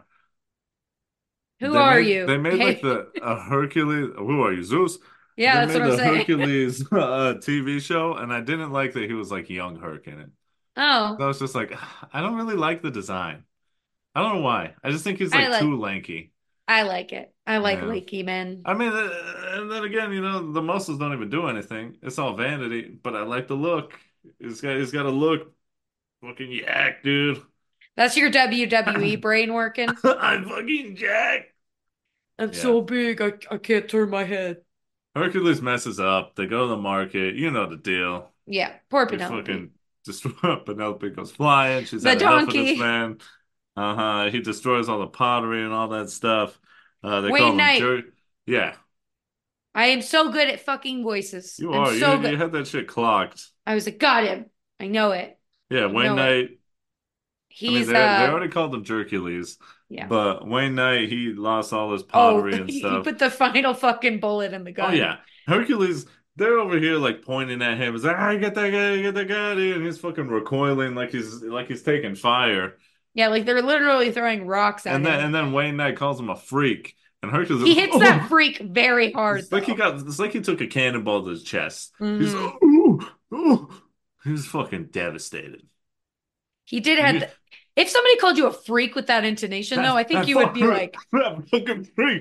Who They are made they you? made like Hey. the a Hercules. Who are you, Zeus? They Yeah, that's what made I'm the saying. Hercules uh, T V show, and I didn't like that he was like young Herc in it. So I Oh, was just like, I don't really like the design. I don't know why. I just think he's I like like too lanky. I like it. I like Yeah. Lakey men. I mean, uh, and then again, you know, the muscles don't even do anything. It's all vanity, but I like the look. He's got he's got a look. Fucking yak, dude. That's your W W E brain working. I'm fucking Jack. I'm Yeah. so big, I, I can't turn my head. Hercules messes up. They go to the market. You know the deal. Yeah, poor They Penelope. fucking destroy Penelope goes flying. She's The had enough of this donkey. man. Uh-huh. He destroys all the pottery and all that stuff. Uh, they Wayne call him Knight. Jerk. Yeah, I am so good at fucking voices. you I'm are. You so good. you had that shit clocked. I was like, got him. I know it. Yeah, I Wayne know it. Knight. I mean, He's they they uh already called him Jerkules, yeah. but Wayne Knight he lost all his Oh, pottery and he, he stuff. put the final fucking bullet in the Oh gun. yeah, Hercules. They're over here like pointing at him. It's like, I get that guy, get that guy, dude. And he's fucking recoiling like he's like he's taking fire. Yeah, like they're literally throwing rocks at And then him. and then Wayne Knight calls him a freak, and Hercules He is like, hits that oh, freak very hard it's like he though. got, it's like he took a cannonball to his chest. He's Hmm. oh, oh. He's fucking devastated. He did have You, the, if somebody called you a freak with that intonation though, that I think that you would be fucker, like, that fucking freak.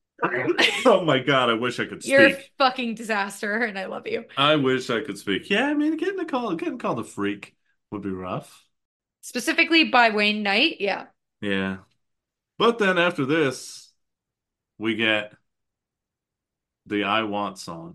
Oh my God, I wish I could you're a speak. fucking disaster and I love you. I wish I could speak. Yeah, I mean, getting a call, getting called a freak would be rough. Specifically by Wayne Knight. Yeah. Yeah. But then after this, we get the I Want song,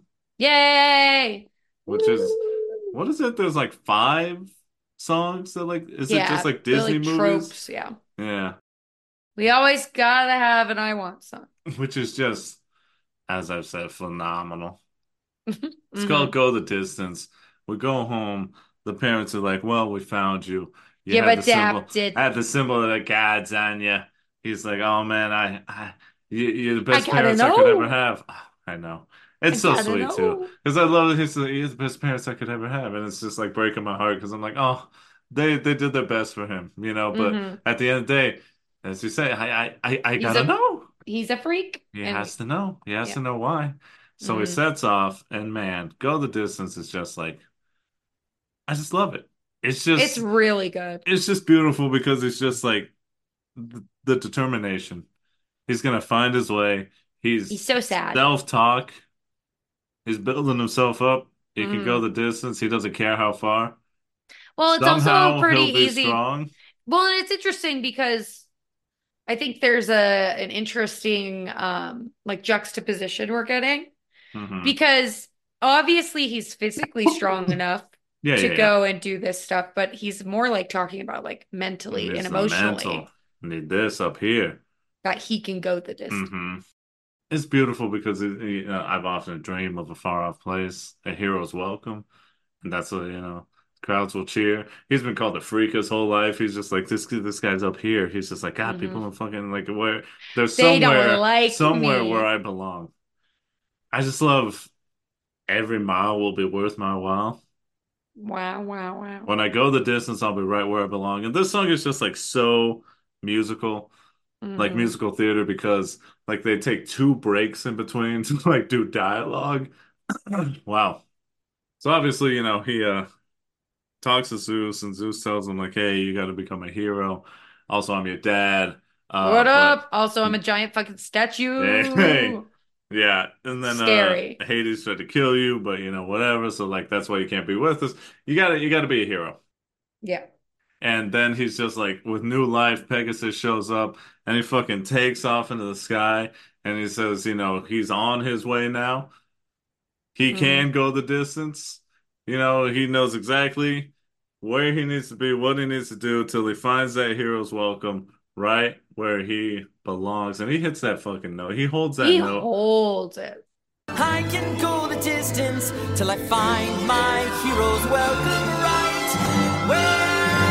Yay. which is, Woo. what is it? There's like five songs that like, is it just Yeah, like they're Disney like movies? tropes. Yeah. Yeah. We always gotta have an I want song. Which is just, as I've said, phenomenal. It's called Hmm. Go the Distance. We go home. The parents are like, well, we found you. You You've had the symbol. adapted. I had the symbol of the gods on you. He's like, oh man, I, I you, you're the I best gotta parents I could ever know. have. I know. I It's so gotta sweet too. know. Because I love that he's, he's the best parents I could ever have. And it's just like breaking my heart because I'm like, oh, they they did their best for him, you know. But Hmm. at the end of the day, as you say, I I I, I He's gotta a know. he's a freak. He And we has to know. He has yeah. to know why. So he Hmm. sets off, and man, Go the Distance is just like I just love it. It's It's just really good. it's just beautiful because it's just like the, the determination. He's gonna find his way. He's He's so sad. self-talk. He's building himself up. He can go Hmm. the distance. He doesn't care how far. Well, it's also Somehow pretty he'll be easy. strong. Well, and it's interesting because I think there's a an interesting um like juxtaposition we're getting Hmm. because obviously he's physically strong enough Yeah, to yeah, yeah. go and do this stuff, but he's more like talking about like And mentally and it's the mental. emotionally Need this up here. that he can go the distance. Hmm. It's beautiful because it, you know, I've often dreamed of a far off place, a hero's welcome, and that's what you know. Crowds will cheer. He's been called a freak his whole life. He's just like this. This guy's up here. He's just like God. Hmm. People are fucking like where there's They don't somewhere, like somewhere where me. I belong. I just love every mile will be worth my while. Wow, wow, wow. When I go the distance, I'll be right where I belong. And this song is just like so musical, like Hmm. musical theater, because like they take two breaks in between to like do dialogue. Wow. So obviously, you know, he uh talks to Zeus and Zeus tells him like, "Hey, you got to become a hero. Also, I'm your dad." Uh, What but up? Also, I'm a giant fucking hey, hey, statue. yeah. And then uh Scary. Hades tried to kill you, but you know, whatever. So like that's why you can't be with us. You gotta you gotta be a hero. Yeah. And then he's just like, with new life, Pegasus shows up and he fucking takes off into the sky and he says, you know, he's on his way now. He Hmm. can go the distance. You know, he knows exactly where he needs to be, what he needs to do till he finds that hero's welcome right where he belongs. And he hits that fucking note. He holds that He note. holds it. I can go the distance till I find my hero's welcome right where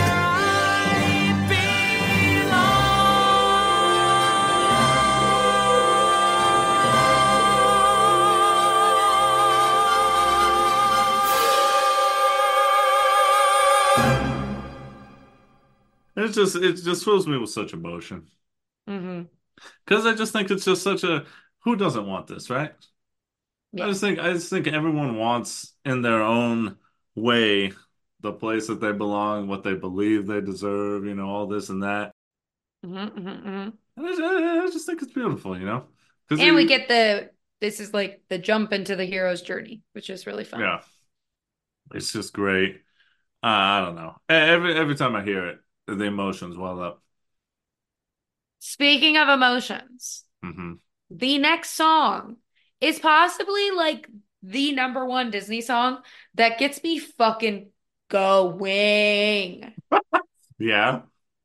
It's just it just fills me with such emotion. Hmm. Because I just think it's just such a who doesn't want this, right? I Yeah. just think I just think everyone wants in their own way the place that they belong, what they believe they deserve, you know, all this and that. Hmm. Hmm. Hmm. And I just, I I just think it's beautiful, you know? Because And we get the this is like the jump into the hero's journey, which is really fun. yeah, it's just great. Uh, I don't know. E- Every every time I hear it, the emotions well up. Speaking of emotions, Hmm. the next song is possibly like the number one Disney song that gets me fucking going. Yeah.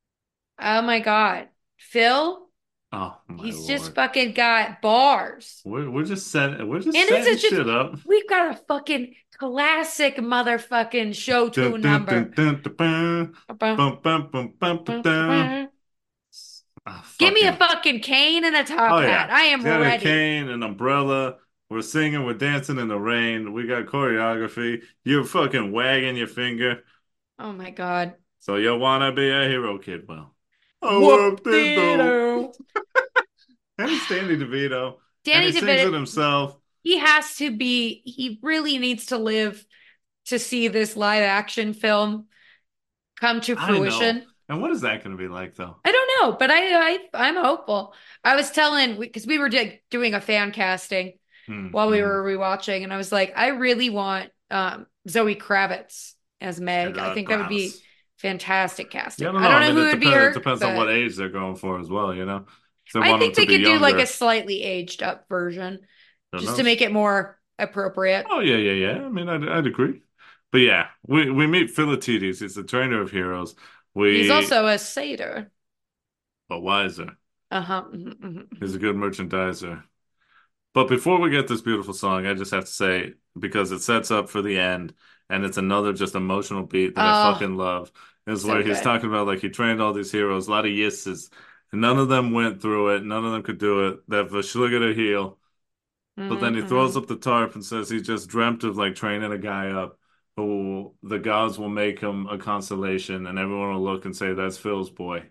Oh my God. Phil, Oh my he's just Lord. fucking got bars. We're we're just setting we're just And this setting is just, shit up. we've got a fucking classic motherfucking show Dun, tune dun, number. dun, dun, dun, bum. Bum, bum, bum, bum, ba, dum. Ah, Give me a fucking. fucking cane and a top Oh hat. yeah. I He's am got a ready. cane, an umbrella. We're singing, we're dancing in the rain. We got choreography. You're fucking wagging your finger. Oh my God. So you wanna be a hero kid? Well, I Whoop love this though. dee And it's Danny DeVito. And he Danny sings it DeVito, himself. he has to be, he really needs to live to see this live action film come to I know. fruition. And what is that gonna be like though? I don't know, but I, I I'm hopeful. I was telling because we were di- doing a fan casting Hmm. while we Hmm. were rewatching, and I was like, I really want um Zoe Kravitz as And Meg. I uh, think that would be Travis. fantastic Yeah, I casting. don't I know. don't I know mean, who it would be depends. It her, depends on what but age they're going for as well, you know? If they I want them think to they be could do like a younger, slightly aged up version who just to knows? make it more appropriate. Oh, yeah, yeah, yeah. I mean, I'd, I'd agree. But yeah, we, we meet Philatides. He's the trainer of heroes. He's We, also a satyr. but wiser. Uh-huh. Mhm, mhm, He's mhm. a good merchandiser. But before we get this beautiful song, I just have to say, because it sets up for the end, and it's another just emotional beat that I Oh, fucking love, is so where he's good. talking about like he trained all these heroes, a lot of yisses, and none of them went through it, none of them could do it. They have a Schliger to heal. But then Hmm. he throws Hmm. up the tarp and says he just dreamt of like training a guy up who the gods will make him a constellation, and everyone will look and say, that's Phil's boy.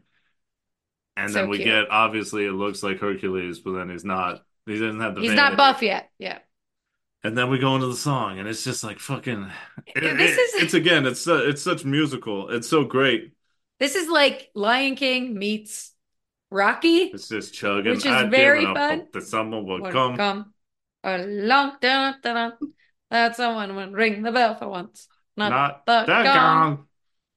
And then So we cute. get, obviously, it looks like Hercules, but then he's not. He didn't have the He's not vanity. buff yet. Yeah. And then we go into the song, and it's just like fucking. It, This it, is it's again, it's su- it's such musical. It's so great. this is like Lion King meets Rocky, It's just chugging. which is I'd given very up fun. hope that someone would Would come. come along, dun, dun, dun, that someone would ring the bell for once, not Not the that gong. gong.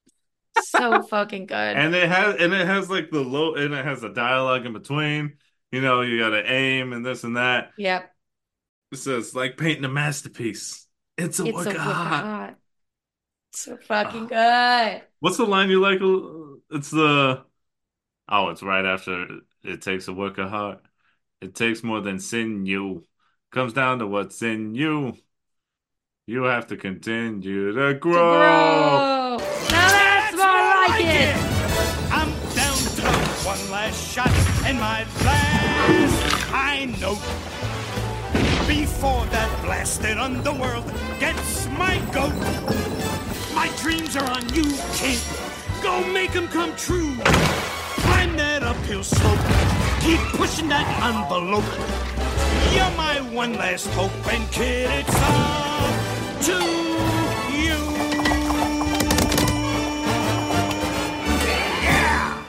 So fucking good. And it has and it has like the low and it has the dialogue in between. You know, you gotta aim and this and that. Yep. It says like painting a masterpiece. It's a It's work a of work of art. art. So fucking Oh. good. What's the line you like? It's the oh, it's right after it takes a work of heart. It takes more than sinew. Comes down to what's in you. You have to continue to To grow. grow. Now that's That's more more like like it. it. I'm down to one last shot and my last high note. Before that blasted underworld gets my goat. My dreams are on you, kid. Go make 'em come true. Climb that uphill slope. Keep pushing that envelope. You're my one last hope, and kid, it's up to you. Yeah!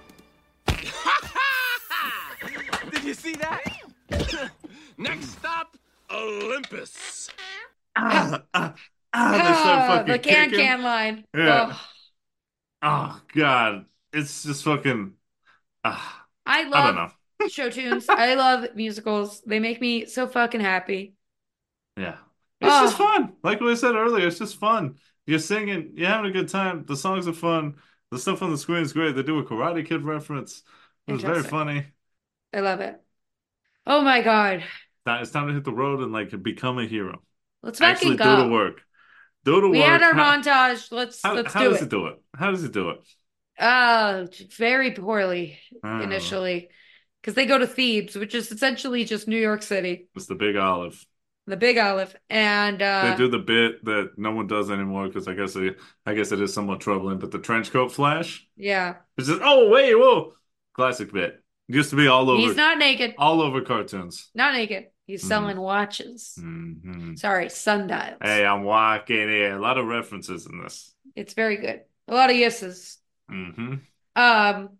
Did you see that? Next stop, Olympus. Ah, ah, ah, they start Ah, the fucking can kicking. can line. Yeah. Oh, Oh God, it's just fucking. Ah, I I don't love know. show tunes. I love musicals. They make me so fucking happy. Yeah, it's just Oh, fun. Like what I said earlier, it's just fun. You're singing, you're having a good time. The songs are fun. The stuff on the screen is great. They do a Karate Kid reference. It was very fantastic. funny. I love it. Oh my God. That it's time to hit the road and like become a hero. Let's fucking Actually, do the go. work. Do the We had work. our How montage. Let's how let's how do does it it. do it? How does it do it? Uh, very poorly I don't know. initially, because they go to Thebes, which is essentially just New York City, It's the Big Olive. the Big Olive, and They uh, do the bit that no one does anymore because I guess it, I guess it is somewhat troubling. But the trench coat flash, yeah, it's just oh wait whoa, classic bit. It used to be all he's over not naked, all over cartoons. not naked. He's Hmm selling watches. hmm Sorry, sundials. Hey, I'm walking here. A lot of references in this. It's very good. A lot of yeses. Hmm Um,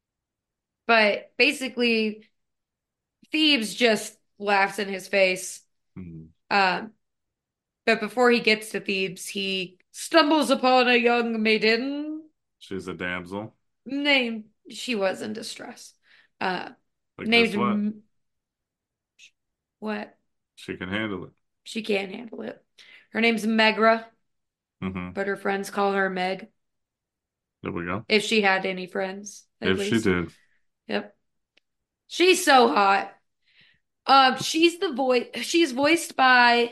but basically, Thebes just laughs in his face. hmm Um, but before he gets to Thebes, he stumbles upon a young maiden She's a damsel. named, she was in distress. Uh, But named, guess what? M- what? She can handle it. She can't handle it. Her name's Megra, Hmm but her friends call her Meg, There we go. if she had any friends, at If she least. did. Yep. She's so hot. Um, she's the voice, she's voiced by,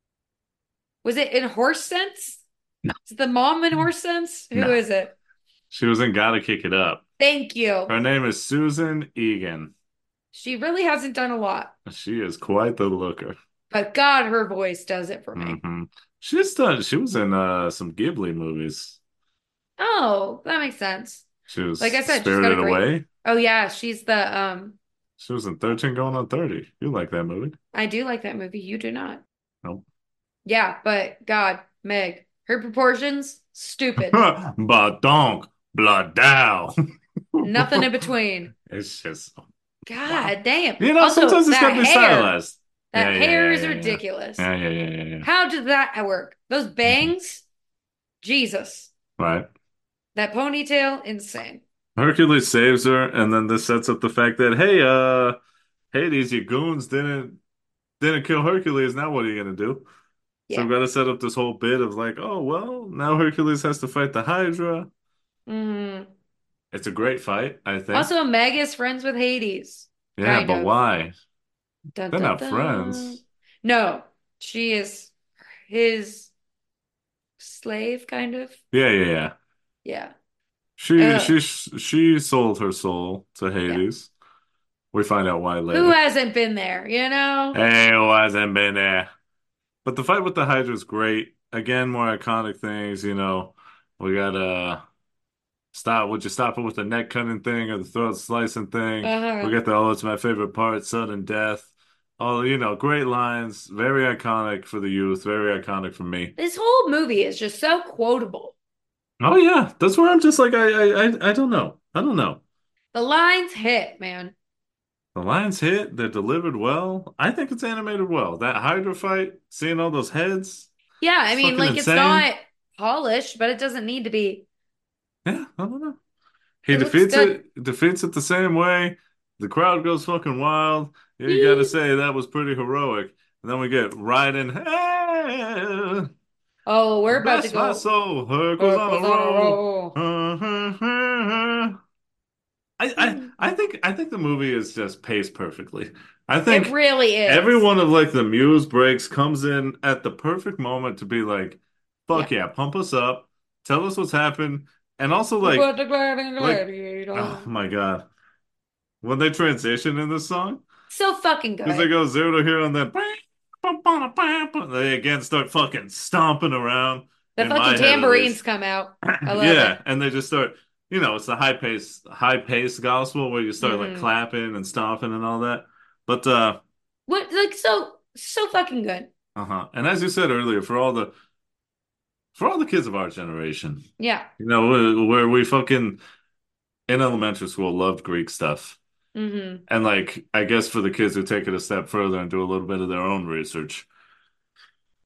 was it in Horse Sense? No. Is the mom in Horse Sense? Who No. is it? She was in Gotta Kick It Up. Thank you. Her name is Susan Egan. She really hasn't done a lot, She is quite the looker. but God, her voice does it for me. Hmm She's done. She was in uh some Ghibli movies. Oh, that makes sense. She Like I was said, she's got a Spirited great. Away. Oh yeah, she's the um. She was in thirteen Going on thirty. You like that movie? I do like that movie. You do not. Nope. Yeah, but God, Meg, her proportions, stupid. Badonk, blood down. Nothing in between. It's just wow. God damn. You know, Also, sometimes it's got that to be hair, stylized. Yeah, that yeah, hair yeah, is yeah, yeah. ridiculous. Yeah, yeah, yeah, yeah, yeah. How did that work? Those Mhm. bangs, Jesus. Right. That ponytail, insane. Hercules saves her, and then this sets up the fact that, hey, uh, Hades, your goons didn't didn't kill Hercules. Now what are you gonna do? So Yeah. we've got to set up this whole bit of like, oh well, now Hercules has to fight the Hydra. hmm It's a great fight, I think. Also, Meg is friends with Hades, Yeah, kind but of. why? Dun, They're dun, not dun. friends. No, she is his slave, kind of. Yeah, yeah, yeah. Yeah. She Ugh. she she sold her soul to Yeah. Hades. We find out why Who later. hasn't been there, you know? Hey, who hasn't been there? But the fight with the Hydra is great. Again, more iconic things, you know. We got uh stop would you stop it with the neck cutting thing or the throat slicing thing? We Uh-huh. got the oh, it's my favorite part, sudden death. Oh, you know, great lines, very iconic for the youth, very iconic for me. This whole movie is just so quotable. Oh yeah, that's where I'm just like I I I, I don't know. I don't know. The lines hit, man. The lines hit, they're delivered well. I think it's animated well. That Hydra fight, seeing all those heads, Yeah, I it's mean, fucking like it's insane. not polished, but it doesn't need to be. Yeah, I don't know. He It looks defeats good. it, defeats it the same way. The crowd goes fucking wild. Yeah, you gotta Beep. say that was pretty heroic. And then we get right in. Hey, Oh, we're about to bless my go. soul. Hercules Hook on was a on a roll. roll. I, I, I think, I think the movie is just paced perfectly. I It think really every is. one of like the muse breaks comes in at the perfect moment to be like, Yeah. fuck yeah, pump us up, tell us what's happened, and also Who like, put the gladiator like, gladiator? oh my God. When they transition in this song, So fucking because they good. go zero to hero and then they again start fucking stomping around. The In my fucking head, at tambourines least, come out. I love it. yeah, and they just start. You know, it's the high pace, high pace gospel where you start like hmm clapping and stomping and all that. But uh, What like so so fucking good. uh-huh. And as you said earlier, for all the for all the kids of our generation, Yeah. you know, where, where we fucking in elementary school loved Greek stuff. hmm And like, I guess for the kids who take it a step further and do a little bit of their own research,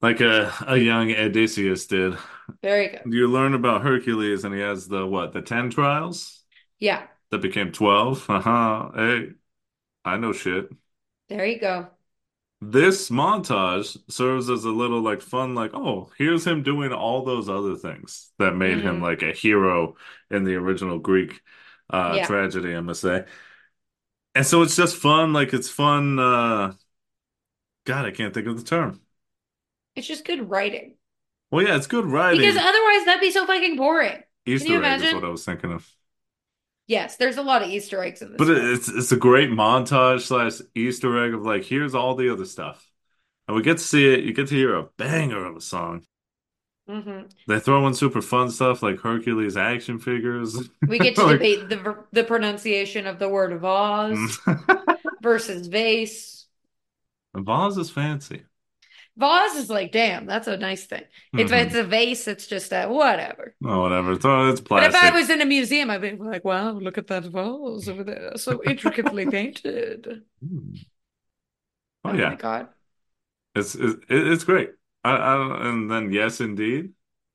like a a young Odysseus did. Very good. You learn about Hercules, and he has the what, the ten trials Yeah, that became twelve. Uh-huh. Hey, I know shit. there you go. This montage serves as a little like fun, like, oh, here's him doing all those other things that made him Hmm. like a hero in the original Greek uh Yeah, tragedy, I must say. And so it's just fun, like it's fun, uh God, I can't think of the term. it's just good writing. Well, yeah, it's good Because writing. otherwise, that'd be so fucking boring. Can you Easter egg is what imagine? I was thinking of. Yes, there's a lot of Easter eggs in this But it- film. it's it's a great montage slash Easter egg of like, here's all the other stuff. And we get to see it, you get to hear a banger of a song. Hmm. They throw in super fun stuff like Hercules action figures. We get to Like, debate the ver- the pronunciation of the word vase versus vase. Vase is fancy. Vase is like, damn, that's a nice thing. If it's Hmm. a vase, it's just a whatever. Oh, whatever. It's, oh, it's But if I plastic. was in a museum, I'd be like, wow, look at that vase over there. So intricately painted. Hmm. Oh Oh my yeah, God. it's it's, it's great. I, I, and then yes, indeed.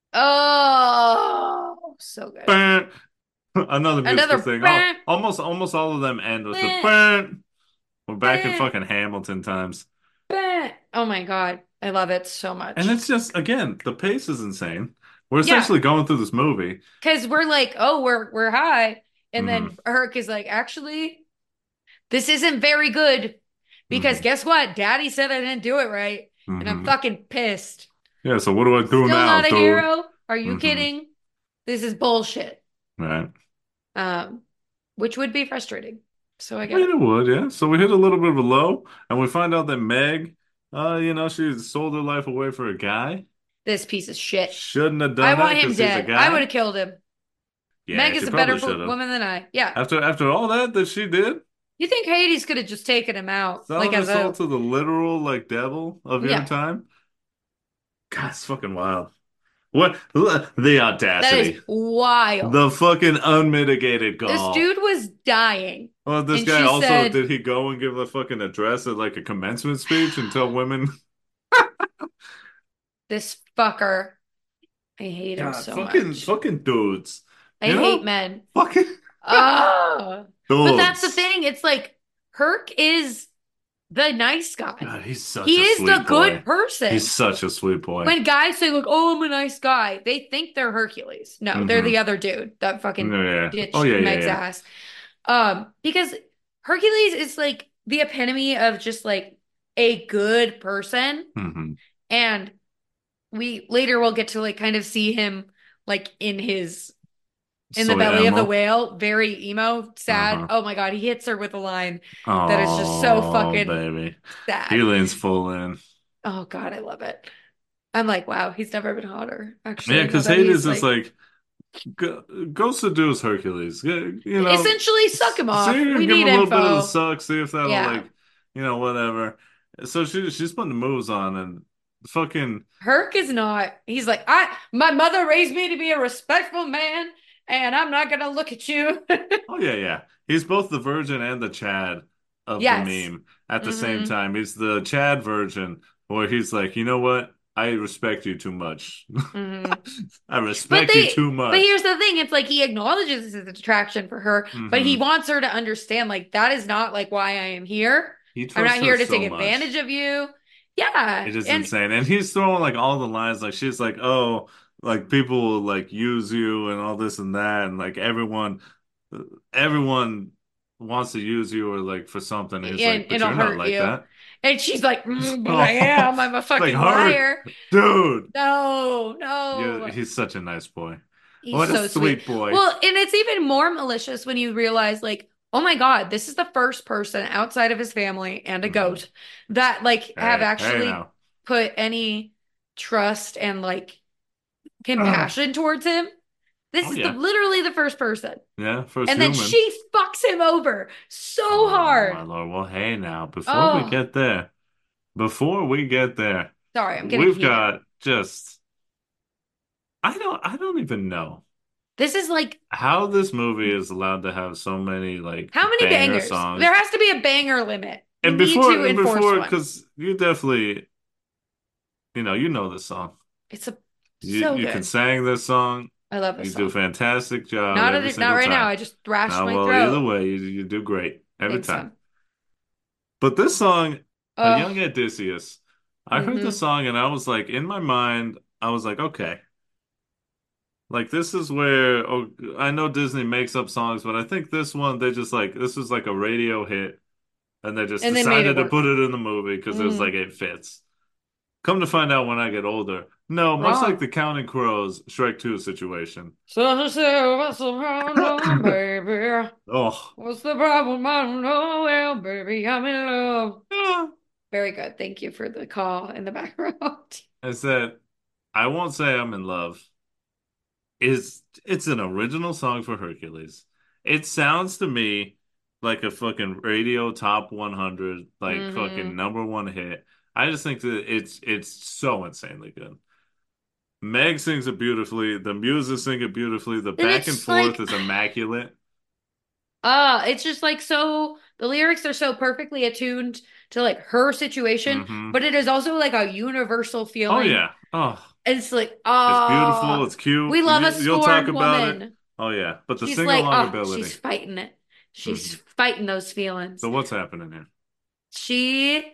Oh, so good. Bah. Another musical Another thing. Oh, bah, almost almost all of them end with the bah, bah. We're back in bah, fucking Hamilton times. bah. Oh my God. I love it so And much. it's just, again, the pace is insane. We're Yeah, essentially going through this movie. because we're like, oh, we're we're high. And Hmm. then Herc is like, actually, this isn't very good. Because Hmm. guess what? Daddy said I didn't do it right. And I'm Hmm. fucking pissed. Yeah, so what do I do Still now, not a dude? hero? Are you Hmm. kidding? This is bullshit. Right. Um, which would be frustrating. So I I get mean, it. it would, yeah. So we hit a little bit of a low, and we find out that Meg, uh, you know, she sold her life away for a guy. This piece of shit. Shouldn't have I done that want him because he's a dead. I would guy. have killed him. Yeah, Meg she is a better probably p- should have. woman than I. Yeah. After after all that that she did, You think Hades could have just taken him out, like selling her as soul a to the literal like devil of your yeah. time. God, it's fucking wild. What the That is audacity, wild. the fucking unmitigated This gall. dude was dying, Well, this and guy she also said, did he go and give a fucking address at like a commencement speech and tell women? "This fucker. I hate him God, so fucking much. fucking dudes, I you hate know, men." fucking Oh, but that's the dudes. thing. It's like Herc is the nice guy. God, he's such He a is the sweet good boy. He's person. such a sweet boy. When guys say, like, oh, I'm a nice guy, they think they're Hercules. No, they're Hmm. the other dude that fucking Yeah, yeah. Oh ditched yeah, yeah, Meg's yeah. ass. Um, because Hercules is like the epitome of just like a good person. Hmm. And we later will get to like kind of see him like in his in the Soy belly of the animal. whale, very emo, sad. Uh-huh. Oh my God, he hits her with a line that is just so Oh, fucking baby. He sad. leans full in. Oh God, I love it. I'm like, wow, he's never been hotter, Yeah, actually, now because that Hades he's is like like, go, go seduce Hercules. You know, essentially suck s- him see, off. give We him a need little bit of the info. suck, see if that'll Yeah. like, you know, whatever. So she she's putting the moves on and fucking, Herc is not. He's like, I my mother raised me to be a respectful man, and I'm not gonna look at you. oh yeah, yeah. He's both the virgin and the Chad of the Yes. meme at the same Hmm. time. He's the Chad virgin where he's like, you know what? I respect you too much. Hmm. I But respect you they, too but much. here's the thing. It's like he acknowledges his attraction for her, but he Hmm. wants her to understand, like, that is not like why I am here. He I'm not trusts her here to take so advantage much. of you. Yeah. It is And insane. And he's throwing like all the lines like she's like, "Oh, like people will like use you and all this and that and like everyone everyone wants to use you or like for something." And he's and like, "But it'll you're not hurt like you. that." And she's like, "Mm, but I Oh, am. I'm a like fucking hurt, liar." dude. No, Yeah, no. he's such a nice boy. He's What a so sweet. sweet boy. Well, and it's even more malicious when you realize, like, oh my God, this is the first person outside of his family and a Mhm. goat that like have Hey, hey actually now. put any trust and like Oh compassion towards him. This is the yeah. literally the first person. Yeah, first And then human. she fucks him over so Oh my hard. Lord. Well, hey now, before we Oh, get there, before we get there, sorry, I'm getting we've heated. got just I don't I don't even know This is like how this movie is allowed to have so many like how many banger bangers? There songs. has to be a banger limit. We And need before to and enforce before one. because you definitely, you know, you know this song. It's a You so you can good. sing this song. I love this You do a song. fantastic job Not every at, not single right now. time. I just thrashed Now, my well, either throat. way, you you do great every Thanks, time. son. But this song, A Oh, Young Odysseus, I heard the mm-hmm. song and I was like, in my mind, I was like, okay, like this is where oh, I know Disney makes up songs, but I think this one they just like this was like a radio hit, and they just And they made it decided to work. put it in the movie because it was Mm-hmm. like it fits. Come to find out when I get older, no, much like Wrong. the Counting Crows Shrek two situation. So, so, what's the problem, baby? Oh, What's the problem? I don't know. Well, baby, I'm in love. yeah. Very good. Thank you for the call in the background. I said I won't say I'm in love. Is it's an original song for Hercules. It sounds to me like a fucking radio top one hundred, like fucking Mm-hmm. number one hit. I just think that it's it's so insanely good. Meg sings it beautifully. The muses sing it beautifully. The And back and it's forth like, is immaculate. uh, it's just like so, the lyrics are so perfectly attuned to like her situation, Hmm. but it is also like a universal Oh feeling. yeah. Oh, It's like, it's beautiful. ah, It's cute. we love a You, you'll talk scorned about it. woman. Oh yeah. But the She's sing like, along ah, she's ability. fighting it. She's Hmm. fighting those feelings. So what's happening here? She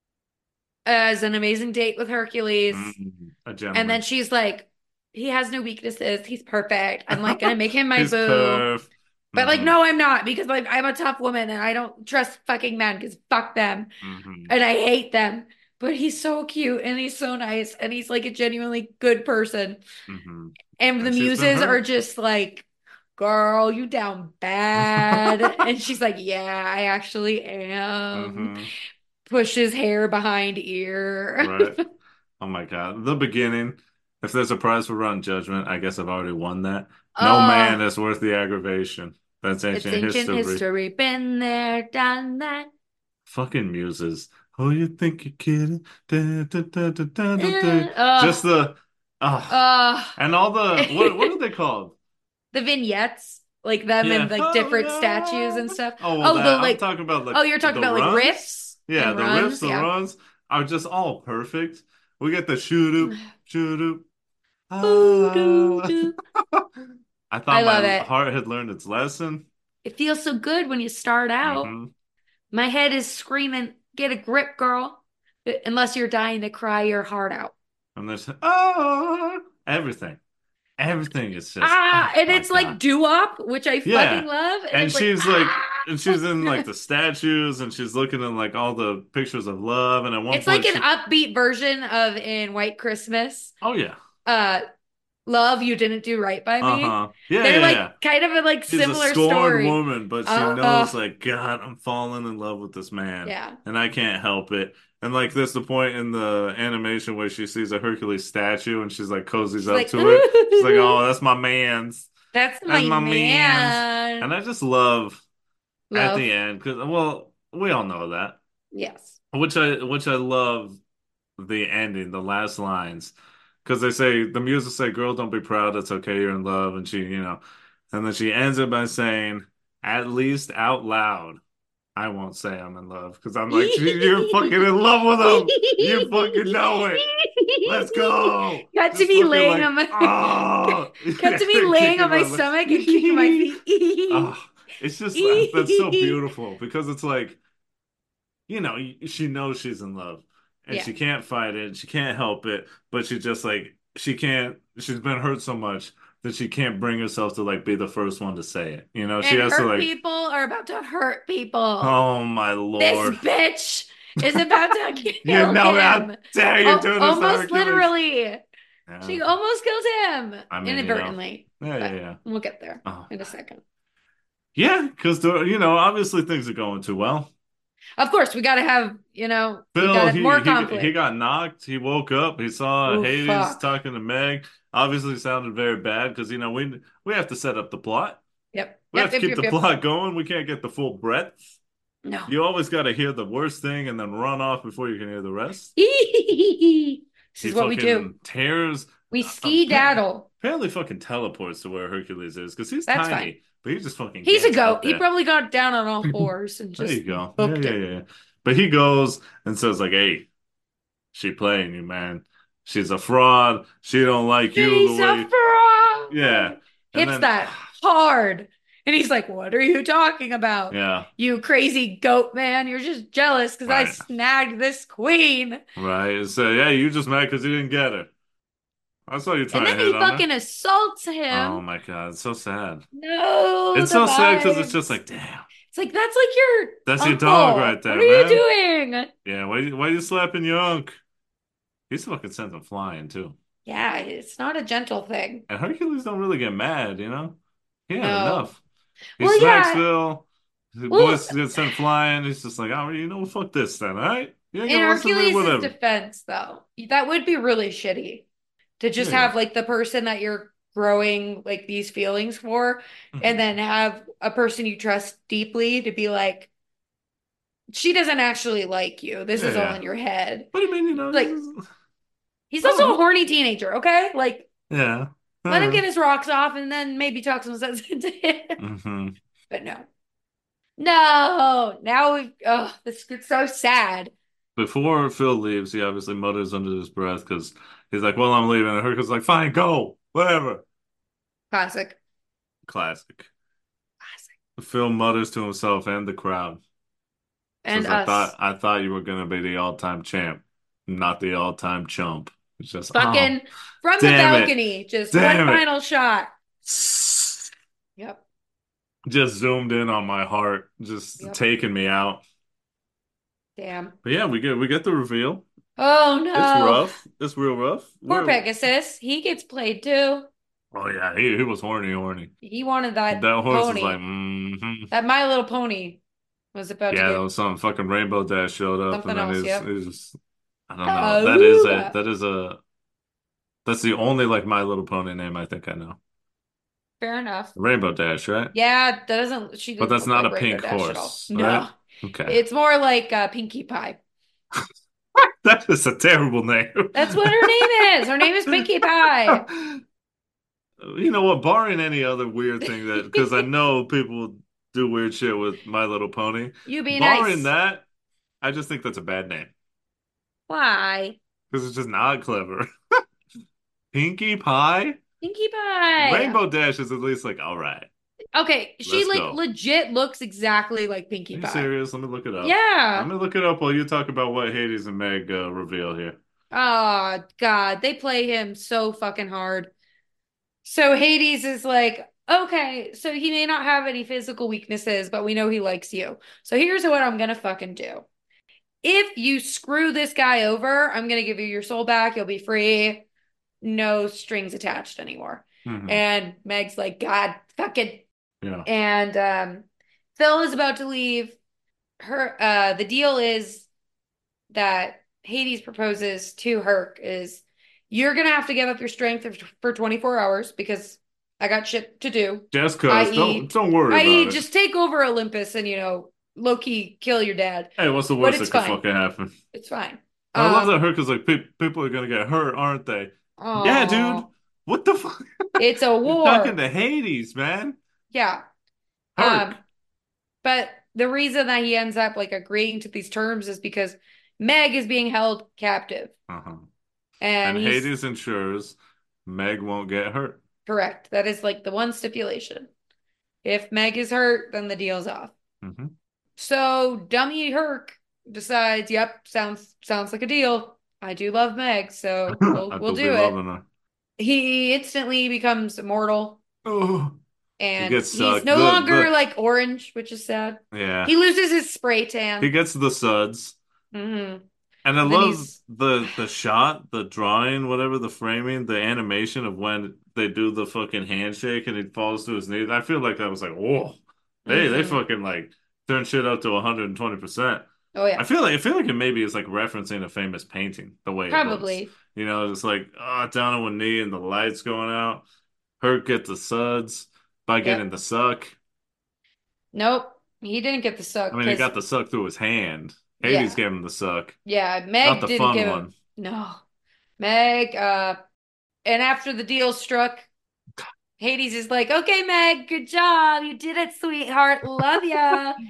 has an amazing date with Hercules, Mm, a and then gentleman. she's like, he has no weaknesses. He's perfect. I'm like gonna make him my He's boo. perf. But like, Hmm. no, I'm not because like I'm a tough woman and I don't trust fucking men because fuck them Hmm. and I hate them. But he's so cute and he's so nice and he's like a genuinely good person. Hmm. And the And she's been muses are hurt. just like, girl, you down bad. And she's like, yeah, I actually am. Hmm. Push his hair behind ear. Right. Oh my God. The beginning. If there's a prize for Rotten Judgment, I guess I've already won that. No man Oh, is worth the aggravation. That's it's ancient ancient history. history. Been there, done that. Fucking muses. Oh, you think you're kidding? Da, da, da, da, da, da, da. Eh, Uh, Just the ah, uh, and all the what what are they called? the vignettes, like them and Yeah. like Oh different statues and yeah. stuff. Oh well, Oh, the that I'm like, talking about oh, like you're talking the about like runs. riffs Yeah, and the riffs, runs. the Yeah. runs are just all perfect. We get the shoot oop, shoot oop. Boo doo Ah. doo. I I thought love my it. heart had learned its lesson. It feels so good when you start out. Hmm. My head is screaming, get a grip, girl. Unless you're dying to cry your heart out. And there's ah, everything. Everything is just, Ah, oh and my it's like God. doo-wop, which I fucking Yeah. love. And And it's like, she's like, and she's in like ah. the statues and she's looking at like all the pictures of love. And at one It's like point an she, upbeat version of in White Christmas. oh yeah. Uh, Love, you didn't do right by me. Uh-huh. Yeah, They're yeah, yeah. like kind of a like She's a similar scorned story. woman, but she Uh, knows uh like, God, I'm falling in love with this man yeah. and I can't help it. And like there's the point in the animation where she sees a Hercules statue and she's like cozies She's up like, to it. She's like, ooh, oh, that's my man's. that's That's my my man's. And man. I just love at the Love. end because well, we all know that. Yes. Which I which I love the ending, the last lines. Because they say the music say, girl, don't be proud, it's okay, you're in love, and she, you know, and then she ends it by saying, at least out loud, I won't say I'm in love. Because I'm like, you're fucking in love with him. You fucking know it. Let's go. Got to Just be fucking laying like, on my oh, got to be laying on kicking my my leg. stomach and kicking my feet. Oh, it's just that's so beautiful because it's like you know, she knows she's in love and Yeah. she can't fight it. She can't help it, but she just like, she can't, she's been hurt so much that she can't bring herself to like be the first one to say it. You know, she And has to hurt like, people are about to hurt people. oh my This Lord. bitch is about to You kill know, how him. dare you Oh, do this to almost Hercules? literally. Yeah. She almost killed him I mean, you know, inadvertently. yeah, yeah, But yeah. we'll get there Oh, in a second. yeah, because, you know, obviously things are going too well. Of course, we got to have, you know, we got Phil, to have he more he he conflict. got knocked. He woke up. He saw Oh, Hades fuck. talking to Meg. Obviously, sounded very bad because you know we we have to set up the plot. Yep. We have Yep. to Yep. keep Yep. the Yep. plot going. We can't get the full breadth. No. You always got to hear the worst thing and then run off before you can hear the rest. This He is what we do. fucking tears. We Uh, ski daddle. apparently, fucking teleports to where Hercules is because he's That's tiny, fine. but he just fucking He's a gets goat. up He there. probably got down on all fours and There just you go. Yeah, booked yeah, it. yeah. But he goes and says like, "Hey, she playing you, man." she's a fraud. She don't like you the She's a way, yeah. fraud. And Hits then, that hard. And he's like, what are you talking about? yeah, You crazy goat man. You're just jealous because I right, snagged this queen. right. So yeah, you just mad because you didn't get her. I saw you And trying then to hit he on her. fucking assaults Oh him. my God, it's so sad. No, It's the so sad because it's just vibes. like, damn, It's like, that's like your that's your dog right uncle. What there, are you man. doing? Yeah, why why you slapping your unk? He's fucking sent him flying too. Yeah, it's not a gentle thing. And Hercules don't really get mad, you know? He had No. enough. He Well, smacks yeah. Phil. The Well, boys get sent flying. He's just like, oh, you know, fuck this then, all right? You ain't in gonna listen to me, Hercules' whatever. defense, though, that would be really shitty to Yeah, just yeah. have like the person that you're growing like these feelings for, and Mhm. then have a person you trust deeply to be like, she doesn't actually like you. This Yeah, is all yeah. in your head. But I mean, you know, this Like, is, he's I don't also a know. horny teenager, okay? Like, Yeah. let him Yeah. get his rocks off and then maybe talk some sense into him. hmm But no. No. Now we've, oh, this gets so sad. Before Phil leaves, he obviously mutters under his breath because he's like, well, I'm leaving. And Hercules like, fine, go, whatever. Classic. Classic. Classic. Phil mutters to himself and the crowd. And Says, I thought us. I thought you were gonna be the all-time champ, not the all-time chump. It's just, oh, Fucking from the damn it. balcony. Just one Damn it. final shot. Yep. Just zoomed in on my heart, just Yep. taking me out. Damn. But yeah, we get we get the reveal. Oh It's no. rough. It's real rough. Poor We're Pegasus. He gets played too. oh yeah, he he was horny, horny. He wanted that That horse is like, pony. mm-hmm. That My Little Pony was about to Yeah, there get was some fucking Rainbow Dash showed up, and something then else. he's Yep. he's I don't know. That is a Awooga. that is a that's the only like My Little Pony name I think I know. Fair enough. Rainbow Dash, right? Yeah, that doesn't, she But doesn't that's look not like a Rainbow pink Dash at all. horse, No. right? Okay. It's more like uh, Pinkie Pie. That is a terrible name. That's what her name is. Her name is Pinkie Pie. You know what? Barring any other weird thing that, because I know people do weird shit with My Little Pony. You be Barring nice. that, I just think that's a bad name Why? because it's just not clever. Pinkie Pie? Pinkie Pie. Rainbow Dash is at least like, all right, Okay, she let's like go. legit looks exactly like Are Pinkie you Pie. serious? Let me look it up. Let Yeah. me look it up while you talk about what Hades and Meg uh, reveal here. Oh God, they play him so fucking hard. So Hades is like, okay, so he may not have any physical weaknesses, but we know he likes you. So here's what I'm gonna fucking do. If you screw this guy over, I'm gonna give you your soul back. You'll be free. No strings attached anymore. hmm And Meg's like, God, fuck it. Yeah. And um, Phil is about to leave. Her, uh, the deal is that Hades proposes to Herc is you're gonna have to give up your strength for twenty-four hours because I got shit to do, Just cause. Don't i e, don't worry about i.e., it. just take over Olympus and you know, low-key kill your dad. Hey, what's the But worst it's that could fine. fucking happen? It's fine. I love that Um, her because like pe people are gonna get hurt, aren't they? Yeah, dude. oh, What the fuck? it's a You're talking war. to Hades, man. Yeah. Um, Herc. but the reason that he ends up like agreeing to these terms is because Meg is being held captive. Uh-huh. And And he's Hades ensures Meg won't get hurt. correct. That is like the one stipulation. If Meg is hurt, then the deal's off. hmm So dummy Herc decides, yep, sounds sounds like a deal. I do love Meg, so we'll I we'll do be do it. loving her. He instantly becomes immortal Oh, he and gets he's sucked. no The longer the like orange, which is sad. yeah. He loses his spray He tan. gets the suds. hmm And I And then love he's the the shot, the drawing, whatever, the framing, the animation of when they do the fucking handshake and he falls to his knees. I feel like I was like, whoa, they they hmm fucking like turn shit up to one hundred twenty percent. Oh I yeah, feel like I feel like it maybe is like referencing a famous painting, the way it looks. probably. You know, it's like oh, down on one knee and the lights going out. Hurt gets the suds by getting Yep. the suck. Nope. He didn't get the I suck mean, he because got the suck through his hand. Hades yeah. gave him the suck, Yeah, not Meg the didn't fun give him one. no. Meg, uh, and after the deal struck, Hades is like, okay, Meg, good job. You did it, sweetheart. Love ya.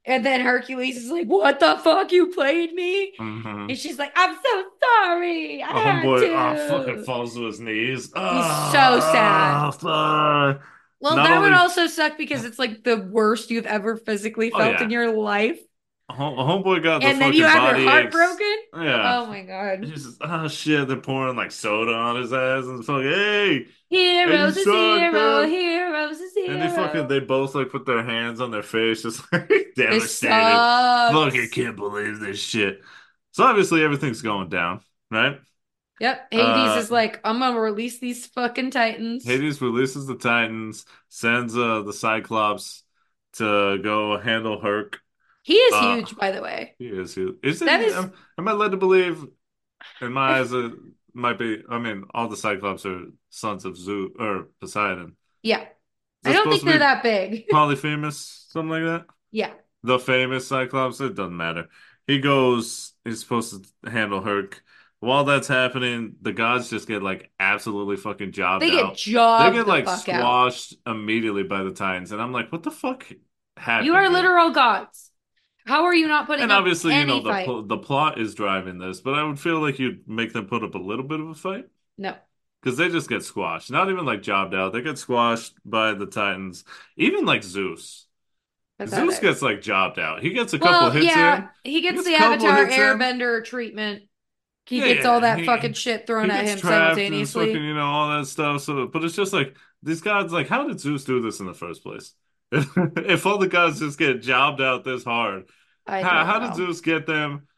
And then Hercules is like, "What the fuck? You played me?" hmm And she's like, "I'm so sorry. I A had homeboy, oh, fucking to." falls to his knees. He's so sad. Ah, fuck. Well, Not that would only, also suck because it's like the worst you've ever physically oh felt in yeah, your life. a hom- a homeboy got the And then you fucking have your body heart aches. broken? Yeah. Oh my God. He's just, oh shit, they're pouring like soda on his ass and it's fucking, hey, hey, you Heroes is suck, hero, dude. heroes is And they fucking, hero. they both like put their hands on their face, just like This devastated. Fucking sucks. can't believe this shit. So obviously everything's going down, right? Yep. Hades Uh, is like, I'm gonna release these fucking Titans. Hades releases the Titans, sends uh the Cyclops to go handle Herc. He is Uh, huge, by the way. he is he is it? That is, Am, am I led to believe in I, my eyes it might be? I mean, all the Cyclops are sons of Zeus or Poseidon. yeah. Is I that don't supposed think to they're be that big. Polyphemus, something like that? Yeah. The famous Cyclops? It doesn't matter. He goes. He's supposed to handle Herc. While that's happening, the gods just get like absolutely fucking jobbed They get out. They jobbed get the like fuck out. squashed immediately by the Titans, and I'm like, what the fuck You happened are here? literal gods. How are you not putting And up obviously, you know, any the fight? pl the plot is driving this, but I would feel like you'd make them put up a little bit of a fight No. because they just get squashed. Not even like jobbed out. They get squashed by the Titans. Even like Zeus. Zeus Pathetic. gets like jobbed out. He gets a couple Well, hits yeah, in. he He gets gets a the couple Avatar hits in. Airbender treatment. He Yeah, gets all yeah. that He fucking shit thrown he at gets him trapped and it's fucking, simultaneously. you know, all that stuff. So, but it's just like these gods, like, how did Zeus do this in the first place? If, if all the gods just get jobbed out this hard, I how don't how did know. Zeus get them?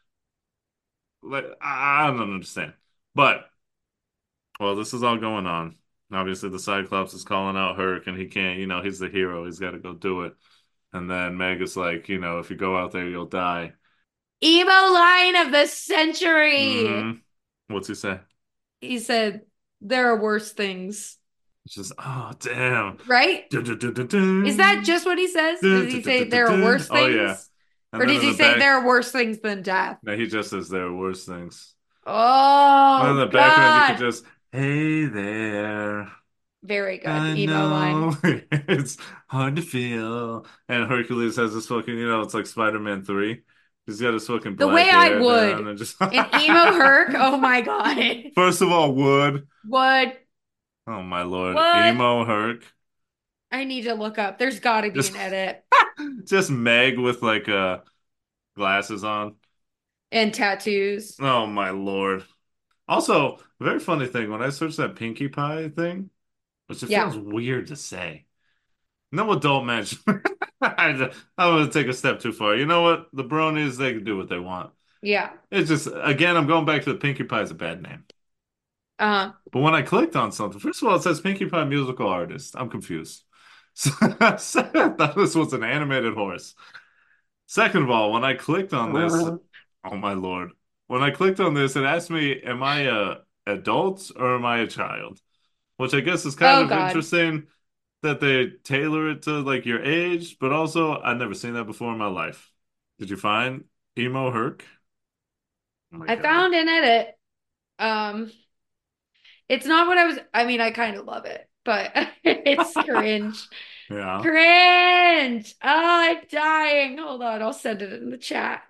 Like, I, I don't understand. But well, this is all going on. Obviously, the Cyclops is calling out Herc, and he can't. You know, he's the hero. He's got to go do it. And then Meg is like, you know, if you go out there, you'll die. Emo line of the century. hmm What's he say? He said, there are worse things. It's just, oh, damn. Right? Dun, dun, dun, dun, Is that dun. just what he says? Dun, Did he dun, dun, say dun, dun, there are dun. worse Oh, yeah. things? And Or then did in he the say there back, are worse things than death? no, he just says there are worse things. And in Oh, the background, you could God. just, hey there. Very good. I Emo line. know it's hard to feel. And Hercules has this fucking, you know, it's like Spider-Man three. He's got his fucking The way black I hair down would. and just An emo Herc. Oh my God. First of all, wood. Would. Oh my Lord. Would. Emo Herc. I need to look up. There's got to be Just an edit. just Meg with like uh glasses on. And tattoos. Oh my Lord. Also, a very funny thing, when I searched that Pinkie Pie thing, which it Yeah. feels weird to say. No adult mention. I, I'm gonna take a step too far. You know what? The bronies, they can do what they want. Yeah. It's just, again, I'm going back to the Pinkie Pie is a bad name. Uh, But when I clicked on something, first of all, it says Pinkie Pie musical artist. I'm confused. So, so I thought this was an animated horse. Second of all, when I clicked on this, oh my Lord. When I clicked on this, it asked me, am I a adult or am I a child? Which I guess is kind oh of God. interesting that they tailor it to like your age, but also I've never seen that before in my life. Did you find Emo Herc? Oh my I God. found an edit. Um, it's not what I was, I mean, I kind of love it, but it's cringe. Yeah. Cringe. Oh, I'm dying. Hold on, I'll send it in the chat.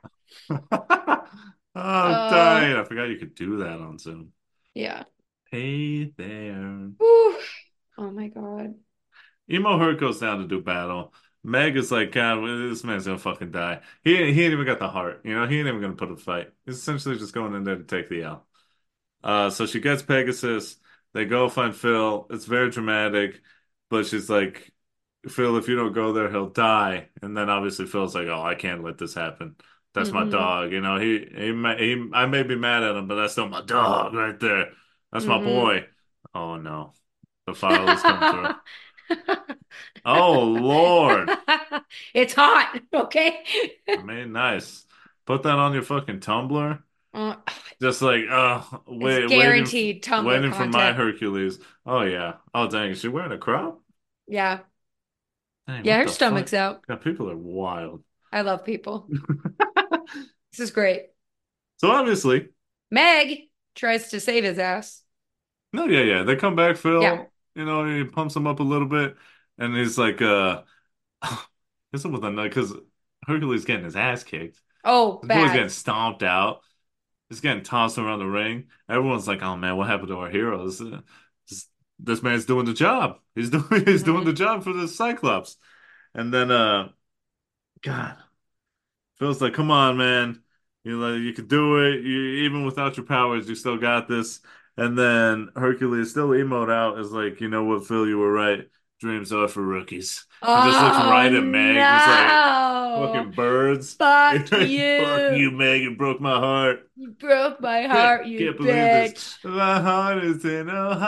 I'm Uh, dying. I forgot you could do that on Zoom. yeah. Hey there. Whew. Oh my God. Emo Herc goes down to do battle. Meg is like, God, this man's gonna fucking die. He he ain't even got the heart. You know, he ain't even gonna put up a fight. He's essentially just going in there to take the L. Uh, so she gets Pegasus. They go find Phil. It's very dramatic, but she's like, Phil, if you don't go there, he'll die. And then obviously Phil's like, oh, I can't let this happen. That's my Mm-hmm. dog. You know, he, he, ma- he, I may be mad at him, but that's still my dog right there. That's my Mm-hmm. boy. Oh no, the file has come through. Oh Lord. It's hot, okay? I mean, nice. Put that on your fucking Tumblr. Uh, Just like, uh, it's wait, waiting, guaranteed Tumblr waiting for my content. Hercules. Oh yeah. Oh dang, is she wearing a crop? Yeah. Dang, Yeah, what her the fuck? stomach's out. God, people are wild. I love people. This is great. So obviously, Meg tries to save his ass. no, yeah, yeah. They come back, Yeah. Phil, you know, he pumps him up a little bit, and he's like, uh, hits him with a knife because Hercules getting his ass kicked. Oh, This boy's bad. getting stomped out. He's getting tossed around the ring. Everyone's like, "Oh man, what happened to our heroes? Uh, This, this man's doing the job. He's doing he's doing Hmm. the job for the Cyclops." And then, uh, God, Phil's like, "Come on, man. You know, you can do it. You even without your powers, you still got this." And then Hercules, still emoed out, is like, "You know what, Phil? You were right. Dreams are for rookies." And just looks Oh right at Meg, just like no. fucking birds. Fuck Fuck you. you, Meg. You broke my heart. You broke my Can't, heart, you can't believe this. bitch. My heart is in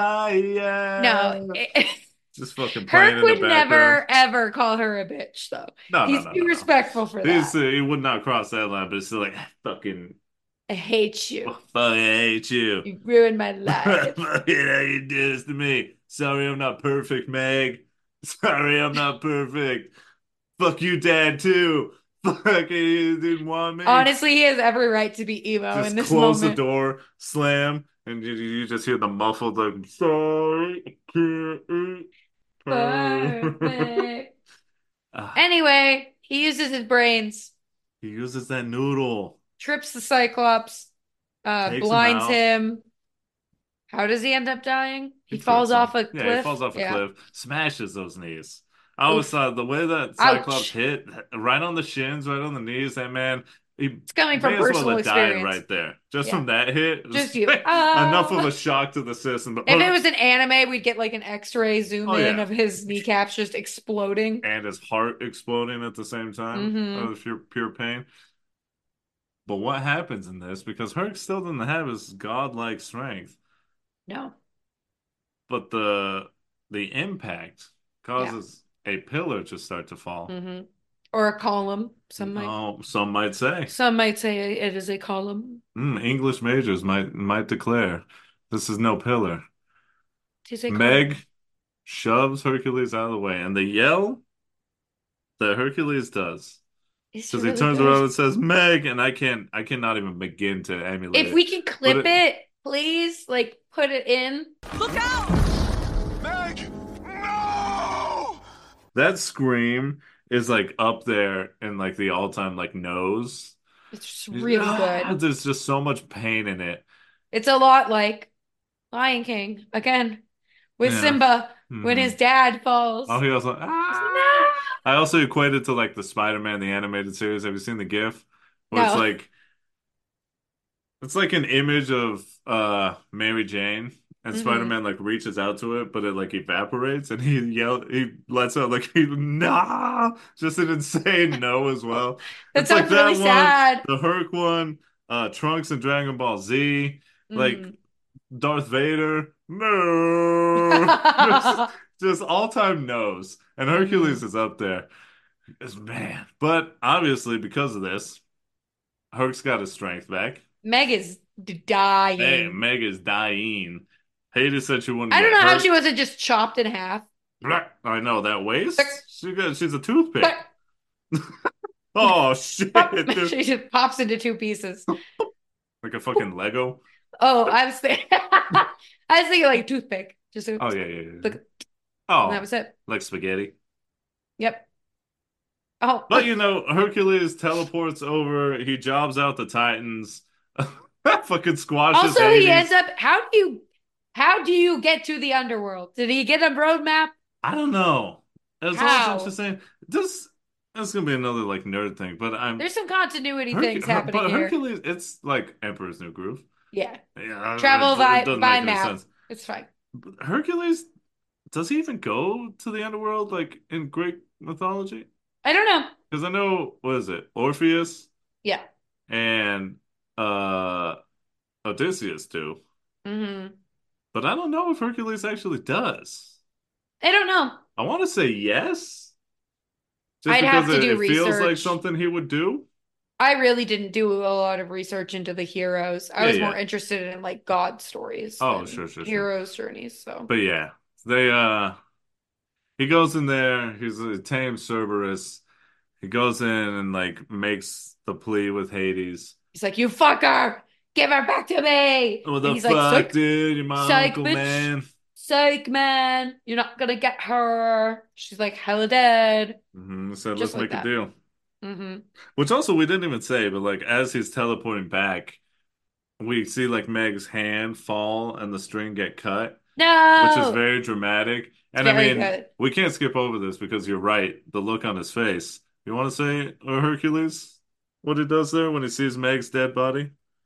No, Ohio. it, Just fucking playing Herc in the would background. never ever call her a bitch, though. No, no, He's no, too no, no. respectful for He's, that. uh, he would not cross that line, but it's still like, "Ah, fucking, I hate you. oh, fuck, I hate you. You ruined my life. Fucking how you do this to me. Sorry I'm not perfect, Meg. Sorry I'm not perfect. Fuck you, Dad, too. Fuck, you didn't want me. Honestly, he has every right to be emo in Just this close the moment. door, slam, and you, you just hear the muffled, like, sorry, I can't eat. Perfect. Ah, Anyway, he uses his brains, he uses that noodle, trips the Cyclops, uh, takes him blinds out. him. How does he end up dying? He He falls trips him. off a Yeah, he cliff. falls off a Yeah. cliff, smashes those knees. I always Oof. thought the way that Cyclops Ouch. hit, right on the shins, right on the knees, that man, he It's coming from may as well personal have died experience. right there. Just Yeah. from that hit, it Just was you. enough of Oh. a shock to the system. But If it was an anime, we'd get like an X-ray zoom oh in yeah, of his kneecaps just exploding. and his heart exploding at the same time out Mm-hmm. of pure, pure pain. But what happens in this? Because Herc still doesn't have his godlike strength, No. but the the impact Yeah. causes a pillar to start to fall. Mm-hmm. Or a column. Some might Oh, some might say. some might say it is a column. Mm, English majors might might declare this is no pillar. Do you say column? Meg shoves Hercules out of the way, and the yell that Hercules does, It's because he really turns good. around and says Meg, and I can't I cannot even begin to emulate If it. we can But clip it, it, please, like put it in. Look out! Meg! No! that scream is like up there in like the all-time like nose. It's just really Ah, good. there's just so much pain in it. It's a lot like Lion King again with Yeah. Simba when Hmm. his dad Oh, falls. he also No. ah. I also equate it to like the Spider-Man the animated series. Have you seen the GIF where it's No. like it's like an image of uh Mary Jane and Hmm. Spider-Man like reaches out to it, but it like evaporates and he yell he lets out like he nah, just an insane no as well. That It's like sounds really that one, sad. the Herc one, uh Trunks and Dragon Ball Z, like Hmm. Darth Vader, no, just just all-time no's, and Hercules Hmm. is up there. It's, man, but obviously because of this, Herc's got his strength back. Meg is Man, dying. Meg is dying. Hades said she wouldn't I don't get know how she hurt. wasn't just chopped in half. Blah. I know that But, waist. She got, she's a but, toothpick. Oh shit, pop. dude. She just pops into two pieces. Like a fucking Lego. Oh, I was thinking, I was thinking like toothpick. Just a, Oh yeah, yeah, yeah. like, and that Oh, was it. like spaghetti. Yep. Oh, But you know, Hercules teleports over. He jobs out the Titans. Fucking squashes also he ends Hades. up. How do you, how do you get to the underworld? Did he get a roadmap? I don't know. It's always How? interesting. This this is gonna be another like nerd thing, but I'm There's some continuity Herc things Her, happening but here. Hercules. It's like Emperor's New Groove. Yeah. Yeah, Travel it, it by doesn't by make any map. sense. It's fine. But Hercules, does he even go to the underworld like in Greek mythology? I don't know. Because I know, what is it, Orpheus Yeah. and uh Odysseus do, Hmm. but I don't know if Hercules actually does. I don't know. I want to say yes, just I'd because have to it, do it feels like research. something he would do. I really didn't do a lot of research into the heroes. I Yeah, was more yeah. interested in like God stories Oh, than sure, sure, sure. heroes' journeys. So But yeah, they uh he goes in there, he's a tame Cerberus. He goes in and like makes the plea with Hades. he's like, "You fucker, give her back to me!" What And the he's like, fuck, "Psych, dude? You're my psych, uncle, bitch, man. psych, man. You're not gonna get her." She's like, "Hella dead," Hmm. Said, just let's like make a that. deal. Hmm. Which also we didn't even say, but like as he's teleporting back, we see like Meg's hand fall and the string get cut, which is No, very dramatic. it's And I very mean, good. we can't skip over this because you're right. The look on his face. You want to say, uh, Hercules, what he does there when he sees Meg's dead body?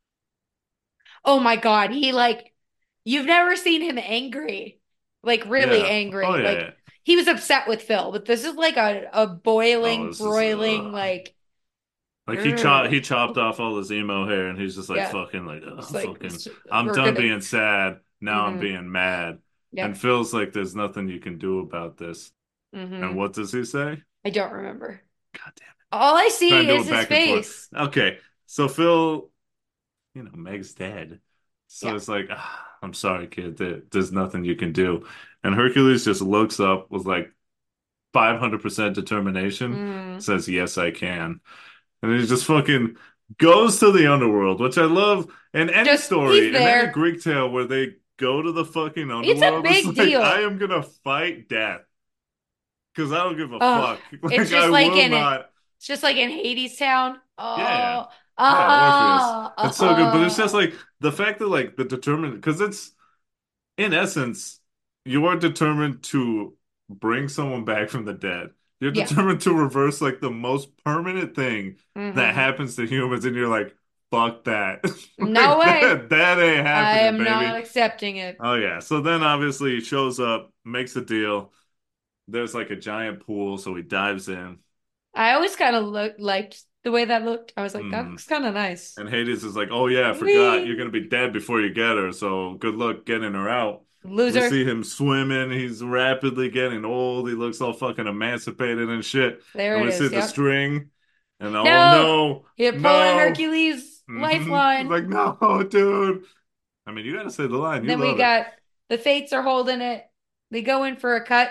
Oh my God, he like you've never seen him angry, like really Yeah. Oh angry. yeah, Like yeah. he was upset with Phil, but this is like a a Oh, boiling, this is uh broiling, like, like he chopped he ugh. chopped off all his emo hair and he's just like Yeah, fucking like just oh, like fucking I'm we're done gonna. being sad. Now I'm Hmm. being mad. And Yep. Phil's like there's nothing you can do about this. And Hmm. what does he say? I don't remember. God damn it. All I Trying see to do is it his back and forth. face. Okay. So Phil, you know, Meg's dead. So Yeah. it's like, ah, I'm sorry, kid. There, there's nothing you can do. And Hercules just looks up with like five hundred percent determination, Mm. says, yes, I can. And he just fucking goes to the underworld, which I love in any Just he's story, in any there. Greek tale where they go to the fucking It's a underworld. It's big like, I deal. am gonna fight death because I don't give a Ugh. fuck. It's Like, I just like will in it. not. It's just like in Hades Town. Yeah, yeah. Oh, Yeah, Orpheus. oh, It's so good, but it's just oh. like the fact that like the determined because it's in essence you are determined to bring someone back from the dead. You're Yeah. determined to reverse like the most permanent thing that Hmm. happens to humans, and you're like, fuck that. No Like way. that that ain't I happening, am not baby. accepting it. Oh yeah. So then obviously he shows up, makes a deal. There's like a giant pool, so he dives in. I always kind of looked liked the way that looked. I was like, that Mhm. looks kind of nice. And Hades is like, "Oh yeah, I forgot. You're Wee. gonna be dead before you get her. So good luck getting her out." We Loser. see him swimming. He's rapidly getting old. He looks all fucking emancipated and shit. There And it we see is. the Yep. string. And oh No, no, you're pulling no. Hercules' hmm lifeline. Like no, dude. I mean, you gotta say the line. And You then we love it. got the Fates are holding it. They go in for a cut,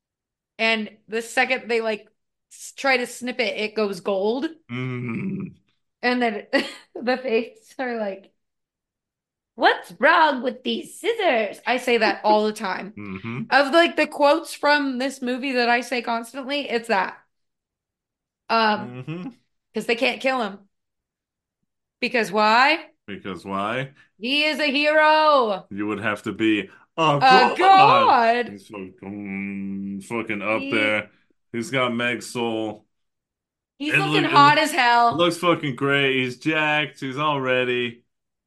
and the second they like s- try to snip it, it goes gold. Mm-hmm. And then the Fates are like, "What's wrong with these scissors?" I say that all the time. Mm-hmm. Of like the quotes from this movie that I say constantly, it's that. Um, Mm-hmm. because they can't kill him. Because why? Because why? He is a hero, You would have to be a a god. god. He's fucking, fucking up He there. He's got Meg's soul. he's It looking look hot it as hell. looks fucking great. He's jacked. He's all ready.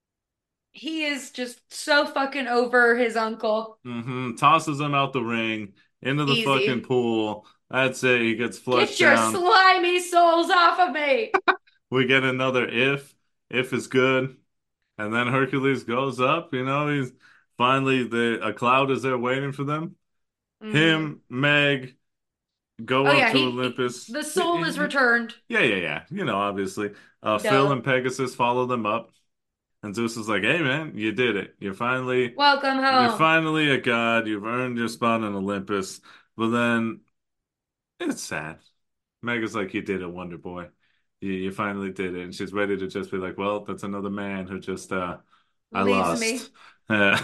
He is just so fucking over his uncle. hmm Tosses him out the ring into the fucking Easy. pool. That's it. He gets Get flushed your down. slimy souls off of me. We get another if. If is good. And then Hercules goes up. You know, he's finally the a cloud is there waiting for them. Hmm. Him, Meg go Oh up yeah, to he, he Olympus. the soul is returned. Yeah, yeah, yeah. You know, obviously. Uh, Phil Duh. and Pegasus follow them up. And Zeus is like, "Hey, man, you did it. You're finally, Welcome you're home. finally a god. You've earned your spot on Olympus." But then it's sad. Mega's like, "You did it, Wonder Boy. You, you finally did it." And she's ready to just be like, "Well, that's another man who just, uh, I Leaves lost." me. Uh,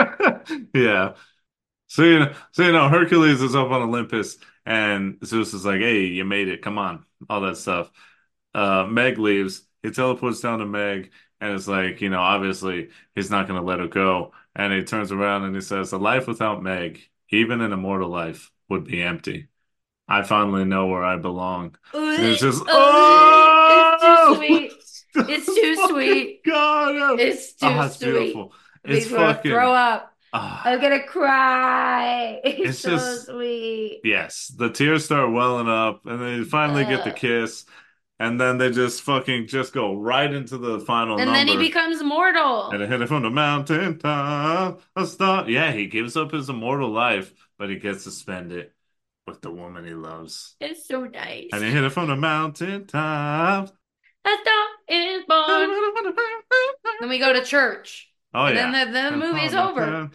yeah. So you know, so you know, Hercules is up on Olympus, and Zeus is like, "Hey, you made it. Come on." All that stuff. Uh, Meg leaves. He teleports down to Meg, and it's like, you know, obviously he's not going to let her go. And he turns around and he says, "A life without Meg, even an immortal life, would be empty. I finally know where I belong." And it's just, It's too oh, sweet. It's just too fucking sweet. God. It's too Ah, it's sweet. beautiful. It It's makes me want to throw fucking, up. I'm ah, gonna cry. It's it's so just, sweet. yes, the tears start welling up, and then you finally get the Uh, kiss, and then they just fucking just go right into the final and then he number. becomes And mortal. I hit it from the mountain top, a star. Yeah, he gives up his immortal life, but he gets to spend it with the woman he loves. It's so And nice. he hit it from the mountain top. A star is born. Then we go to church. Oh And then yeah. the, the Do movie's over.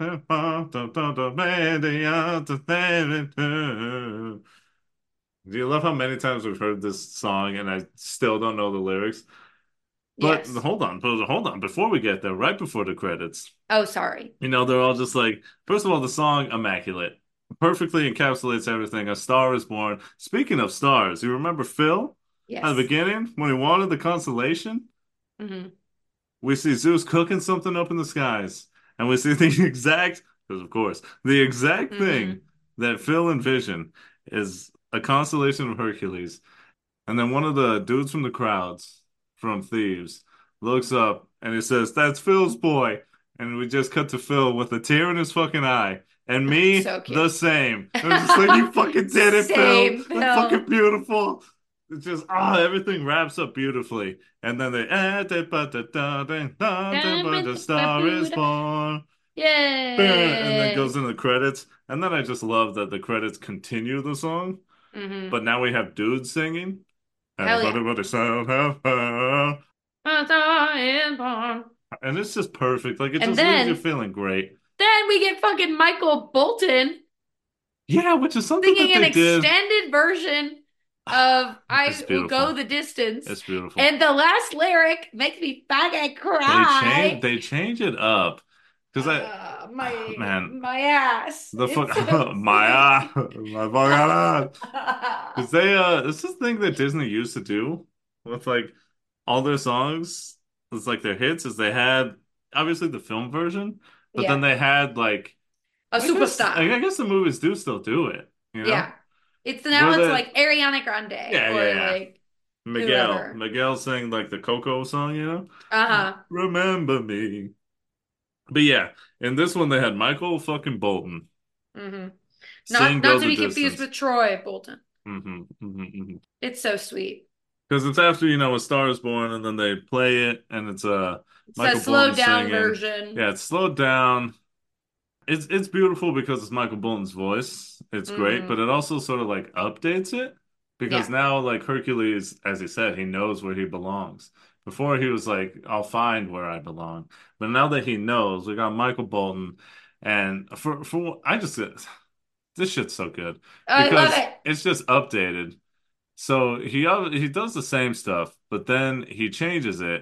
you love how many times we've heard this song and I still don't know the lyrics? But Yes. hold on, but hold on. Before we get there, right before the credits, Oh, sorry. you know, they're all just like, first of all, the song Immaculate perfectly encapsulates everything. A star is born. Speaking of stars, you remember Phil? At the Yes. beginning, when he wanted the constellation, Hmm. we see Zeus cooking something up in the skies. And we see the exact, because of course, the exact thing Hmm. that Phil envisioned is a constellation of Hercules. And then one of the dudes from the crowds from Thieves looks up and he says, "That's Phil's boy." And we just cut to Phil with a tear in his fucking eye. And me, So the cute. same. It was just like, you fucking did it, Phil. Same, That's fucking Phil. beautiful. It's just, ah, everything wraps up beautifully. And then they, "Ah, da, ba, da, da, da, da, da, ba, the star is born." And then Yay. goes into the credits. And then I just love that the credits continue the song. Hmm. But now we have dudes singing. Hell yeah. Everybody sound have fun. A star is born. And it's just perfect. Like it And just leaves you then, feeling great. then we get fucking Michael Bolton Yeah, which is something that singing an they did. extended version of It's I Will Go beautiful. the Distance. It's beautiful. And the last lyric makes me fucking They change cry. they change it up. Because I Uh, ah, my man, my ass. the fuck It's so my sweet. my fucking ass. Because they uh it's this thing that Disney used to do with like all their songs. It's like their hits is they had obviously the film version, but then Yeah, they had like a I guess superstar. I guess the movies do still do it, you know? Yeah. It's Where now it's they like Ariana Grande yeah, yeah, or yeah. like Miguel. whoever. Miguel sang like the Coco song, you know? Uh-huh. Remember me. But yeah, in this one they had Michael fucking Bolton Hmm. sing Not Go not to the be confused Distance. with Troy Bolton. hmm hmm hmm It's so sweet. Because it's after, you know, A Star is Born and then they play it and it's uh It's a Michael Bolton slowed down singing. version. Yeah, it's slowed down. It's it's beautiful because it's Michael Bolton's voice. It's great, but Hmm. it also sort of like updates it because Yeah. now like Hercules, as he said, he knows where he belongs. Before he was like, "I'll find where I belong," but now that he knows, we got Michael Bolton, and for for I just this shit's so good I love because it. it's just updated. So he he does the same stuff, but then he changes it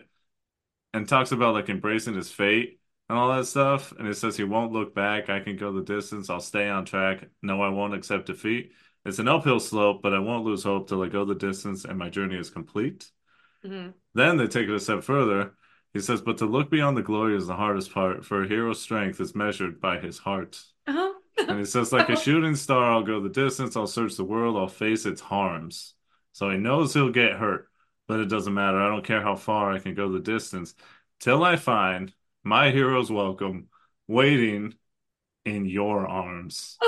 and talks about like embracing his fate and all that stuff. And it says he won't look back. I can go the distance. I'll stay on track. No, I won't accept defeat. It's an uphill slope, but I won't lose hope till I go the distance and my journey is complete. Hmm. Then they take it a step further. He says, but to look beyond the glory is the hardest part, for a hero's strength is measured by his heart. Uh-huh. And he says, like a shooting star, I'll go the distance, I'll search the world, I'll face its harms. So he knows he'll get hurt, but it doesn't matter. I don't care how far I can go the distance till I find my hero's welcome waiting in your arms.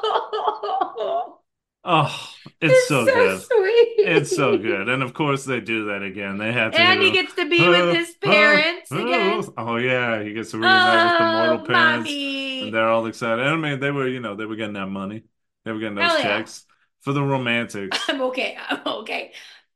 Oh, it's It's so so good. It's so sweet. good. And of course they do that again. They have to hit And he him. gets to be with Uh, his uh, parents again. uh. Oh yeah, he gets to reunite with the mortal Oh, parents, and mommy. they're all excited. And I mean, they were, you know, they were getting that money. They were getting those Hell yeah. checks for the romantics. I'm okay. I'm okay.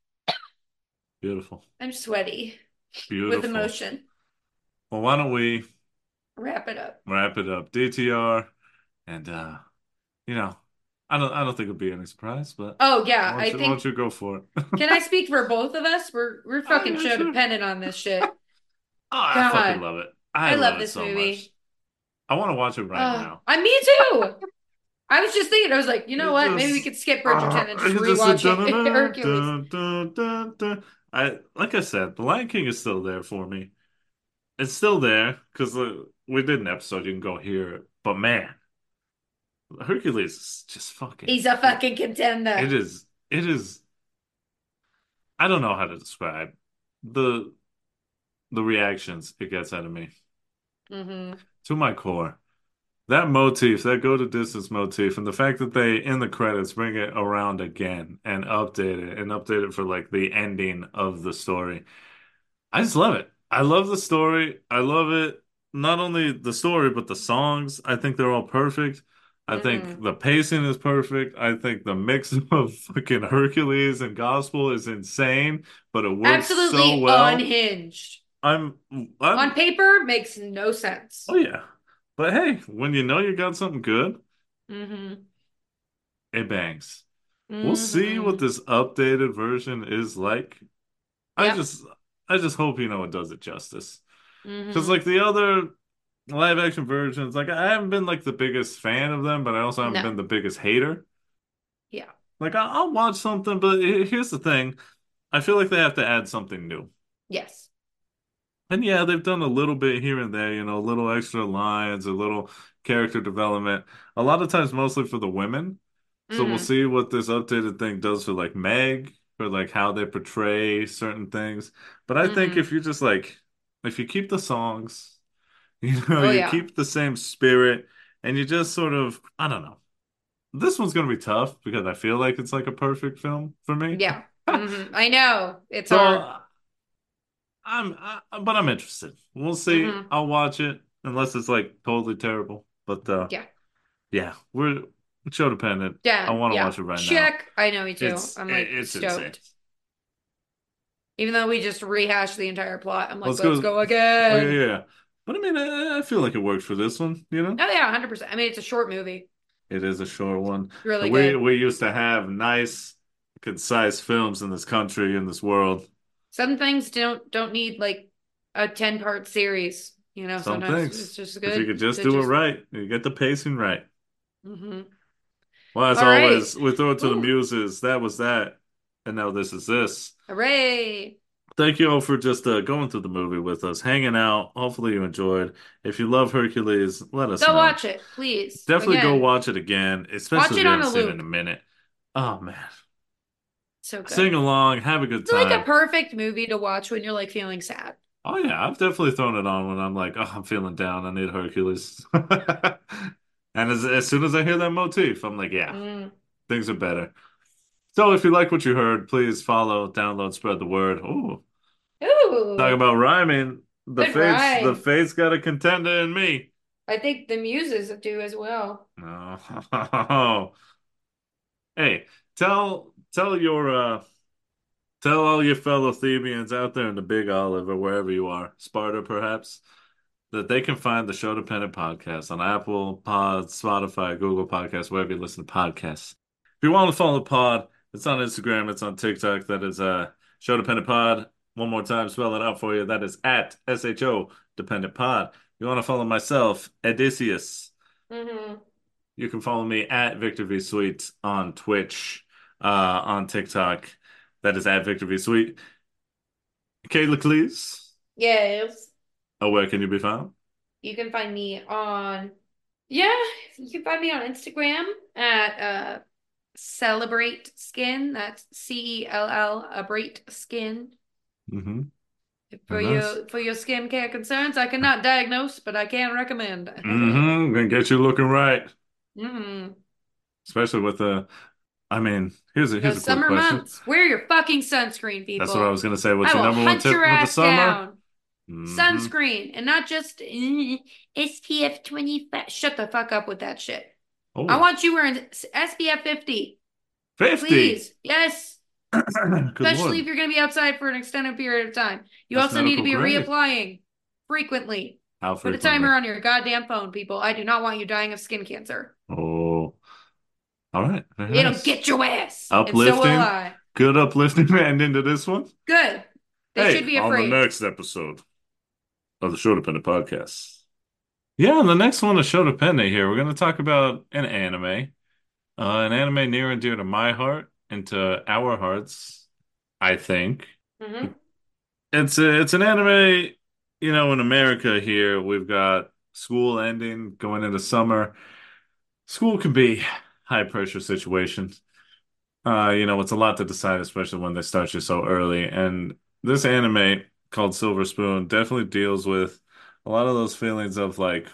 Beautiful. I'm sweaty with Beautiful. emotion. Well, why don't we Wrap it up. wrap it up? D T R and uh, you know, I don't I don't think it'll be any surprise, but Oh yeah, why don't I you why don't think you go for it? can I speak for both of us? We're we're Oh fucking yeah, show sure. dependent on this shit. Oh, I fucking God, love it. I I love love it this so much. movie. I want to watch it right Uh, now. I me too. I was just thinking, I was like, you know It what? Maybe we just, could skip uh, Bridgerton and just it just dun, rewatch it. dun, Hercules. dun, dun, dun, dun. I like I said, The Lion King is still there for me. It's still there because uh, we did an episode. You can go hear it. But man, Hercules is just fucking. He's a It, fucking contender. it is. It is. I don't know how to describe the the reactions it gets out of me Hmm. to my core. That motif, that go to distance motif, and the fact that they in the credits bring it around again and update it and update it for like the ending of the story. I just love it. I love the story. I love it. Not only the story, but the songs. I think they're all perfect. I think Hmm. the pacing is perfect. I think the mix of fucking Hercules and gospel is insane, but it works so Absolutely well. unhinged. I'm, On I'm, paper, makes no sense. oh yeah. But hey, when you know you got something good, Hmm. it bangs. We'll see what Hmm. this updated version is like. I Yep. just, I just hope you know it does it justice. Because Hmm. like the other live action versions, like I haven't been like the biggest fan of them, but I also haven't No. been the biggest hater. Yeah. Like I- I'll watch something, but he- here's the thing. I feel like they have to add something new. Yes. And yeah, they've done a little bit here and there, you know, a little extra lines, a little character development. A lot of times, mostly for the women. So we'll Hmm. see what this updated thing does for like Meg, for like how they portray certain things. But I think Hmm. if you just like, if you keep the songs, you know, Oh you yeah. keep the same spirit, and you just sort of, I don't know. This one's gonna be tough because I feel like it's like a perfect film for me. Yeah. Hmm. I know. It's hard. So I'm, I, but I'm interested. We'll see. Hmm. I'll watch it unless it's like totally terrible. But uh, Yeah. yeah, we're show dependent. I Dan. want to Yeah. watch it right now. Check. I know me too. It's I'm it, like it's insane. stoked. Even though we just rehashed the entire plot, I'm like, Let's let's go. go Oh yeah, again. yeah. Yeah. But I mean, I, I feel like it worked for this one. You know, Oh yeah, one hundred percent. I mean, it's a short movie. it is a short one. Really We good. we used to have nice, concise films in this country, in this world. Some things don't don't need like a ten part series. You know, Some sometimes it's things, just if you good could just to do it just. right, you get the pacing right. Hmm. Well, as All right. always, we throw it to the Ooh, muses. That was that, and now this is this. hooray. Thank you all for just uh, going through the movie with us, hanging out. Hopefully you enjoyed. If you love Hercules, let us Go know. watch it, please. Definitely go Again, watch it again, watch especially if it you on haven't a seen it in loop. a minute. Oh man. So Sing good. along, have a good It's like a time. perfect movie to watch when you're like feeling sad. Oh yeah, I've definitely thrown it on when I'm like, oh, I'm feeling down. I need Hercules. And as, as soon as I hear that motif, I'm like, yeah, Mm. things are better. So if you like what you heard, please follow, download, spread the word. Oh, talk Ooh, about rhyming. The good fates, the rhyme. fates got a contender in me. I think the muses do as well. Oh, hey, tell tell your uh tell all your fellow Thebians out there in the Big Olive or wherever you are, Sparta perhaps, that they can find the Show Dependent podcast on Apple Pod, Spotify, Google Podcasts, wherever you listen to podcasts. If you want to follow the pod, it's on Instagram, it's on TikTok. That is uh Show Dependent Pod. One more time, spell it out for you. That is at S H O Dependent Pod. If you want to follow myself, Odysseus. Hmm. You can follow me at Victor V Sweet on Twitch, uh, on TikTok. That is at Victor V Sweet. Kayla Cleese. Yes. Oh, where can you be found? You can find me on, yeah, you can find me on Instagram at uh Celebrate Skin. That's C E L L, Abrate Skin. Mm-hmm. For And that's your for your skincare concerns, I cannot diagnose, but I can recommend. mm-hmm. Gonna get you looking right. Hmm. Especially with the I mean, here's a here's a Those quick summer question. months, wear your fucking sunscreen, That's what I people. was gonna say. What's I your will number one hunt your tip with the ass summer? down. Mm-hmm. Sunscreen and not just uh, S P F twenty-five. Shut the fuck up with that shit. I Oh, want you wearing S P F fifty. fifty. Please. Yes. Good Especially if Lord. you're going to be outside for an extended period of time. You That's also need to medical be grade. reapplying frequently. How Put a frequently? timer on your goddamn phone, people. I do not want you dying of skin cancer. Oh, all right. Very It'll nice. get your ass. And so will Uplifting. I. Good uplifting end into this one. Good. They Hey, should be on the afraid. next episode of the Show Dependent Podcast. Yeah, on the next one of Show Dependent here, we're going to talk about an anime. Uh, an anime near and dear to my heart and to our hearts, I think. Hmm. It's a, it's an anime, you know, in America here, we've got school ending, going into summer. School can be high pressure situations. Uh, you know, it's a lot to decide, especially when they start you so early. And this anime called Silver Spoon definitely deals with a lot of those feelings of like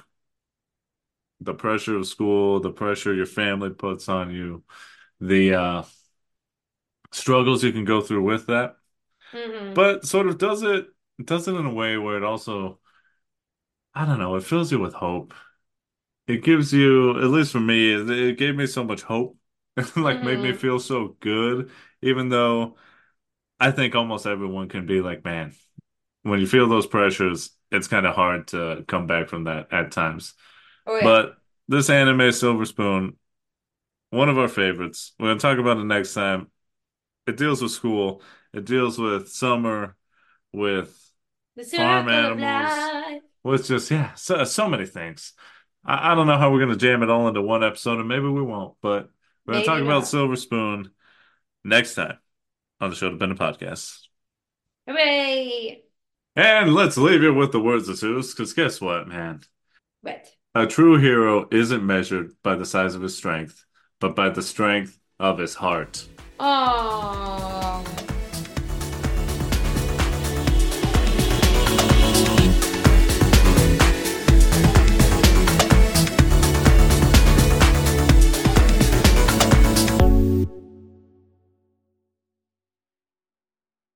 the pressure of school, the pressure your family puts on you, the uh, struggles you can go through with that, Hmm. but sort of does it does it in a way where it also, I don't know, it fills you with hope. It gives you, at least for me, it, it gave me so much hope. Like made me Hmm. feel so good, even though I think almost everyone can be like, man, when you feel those pressures, it's kind of hard to come back from that at times. Oh, yeah. But this anime, Silver Spoon, one of our favorites. We're gonna talk about it next time. It deals with school. It deals with summer, with The farm circle of animals, life. with just, yeah, so, so many things. I, I don't know how we're gonna jam it all into one episode, and maybe we won't, but we're gonna talk Maybe about not. Silver Spoon next time. on the Show Dependent Podcast. Hooray! And let's leave you with the words of Zeus, because guess what, man? What? A true hero isn't measured by the size of his strength, but by the strength of his heart. Oh.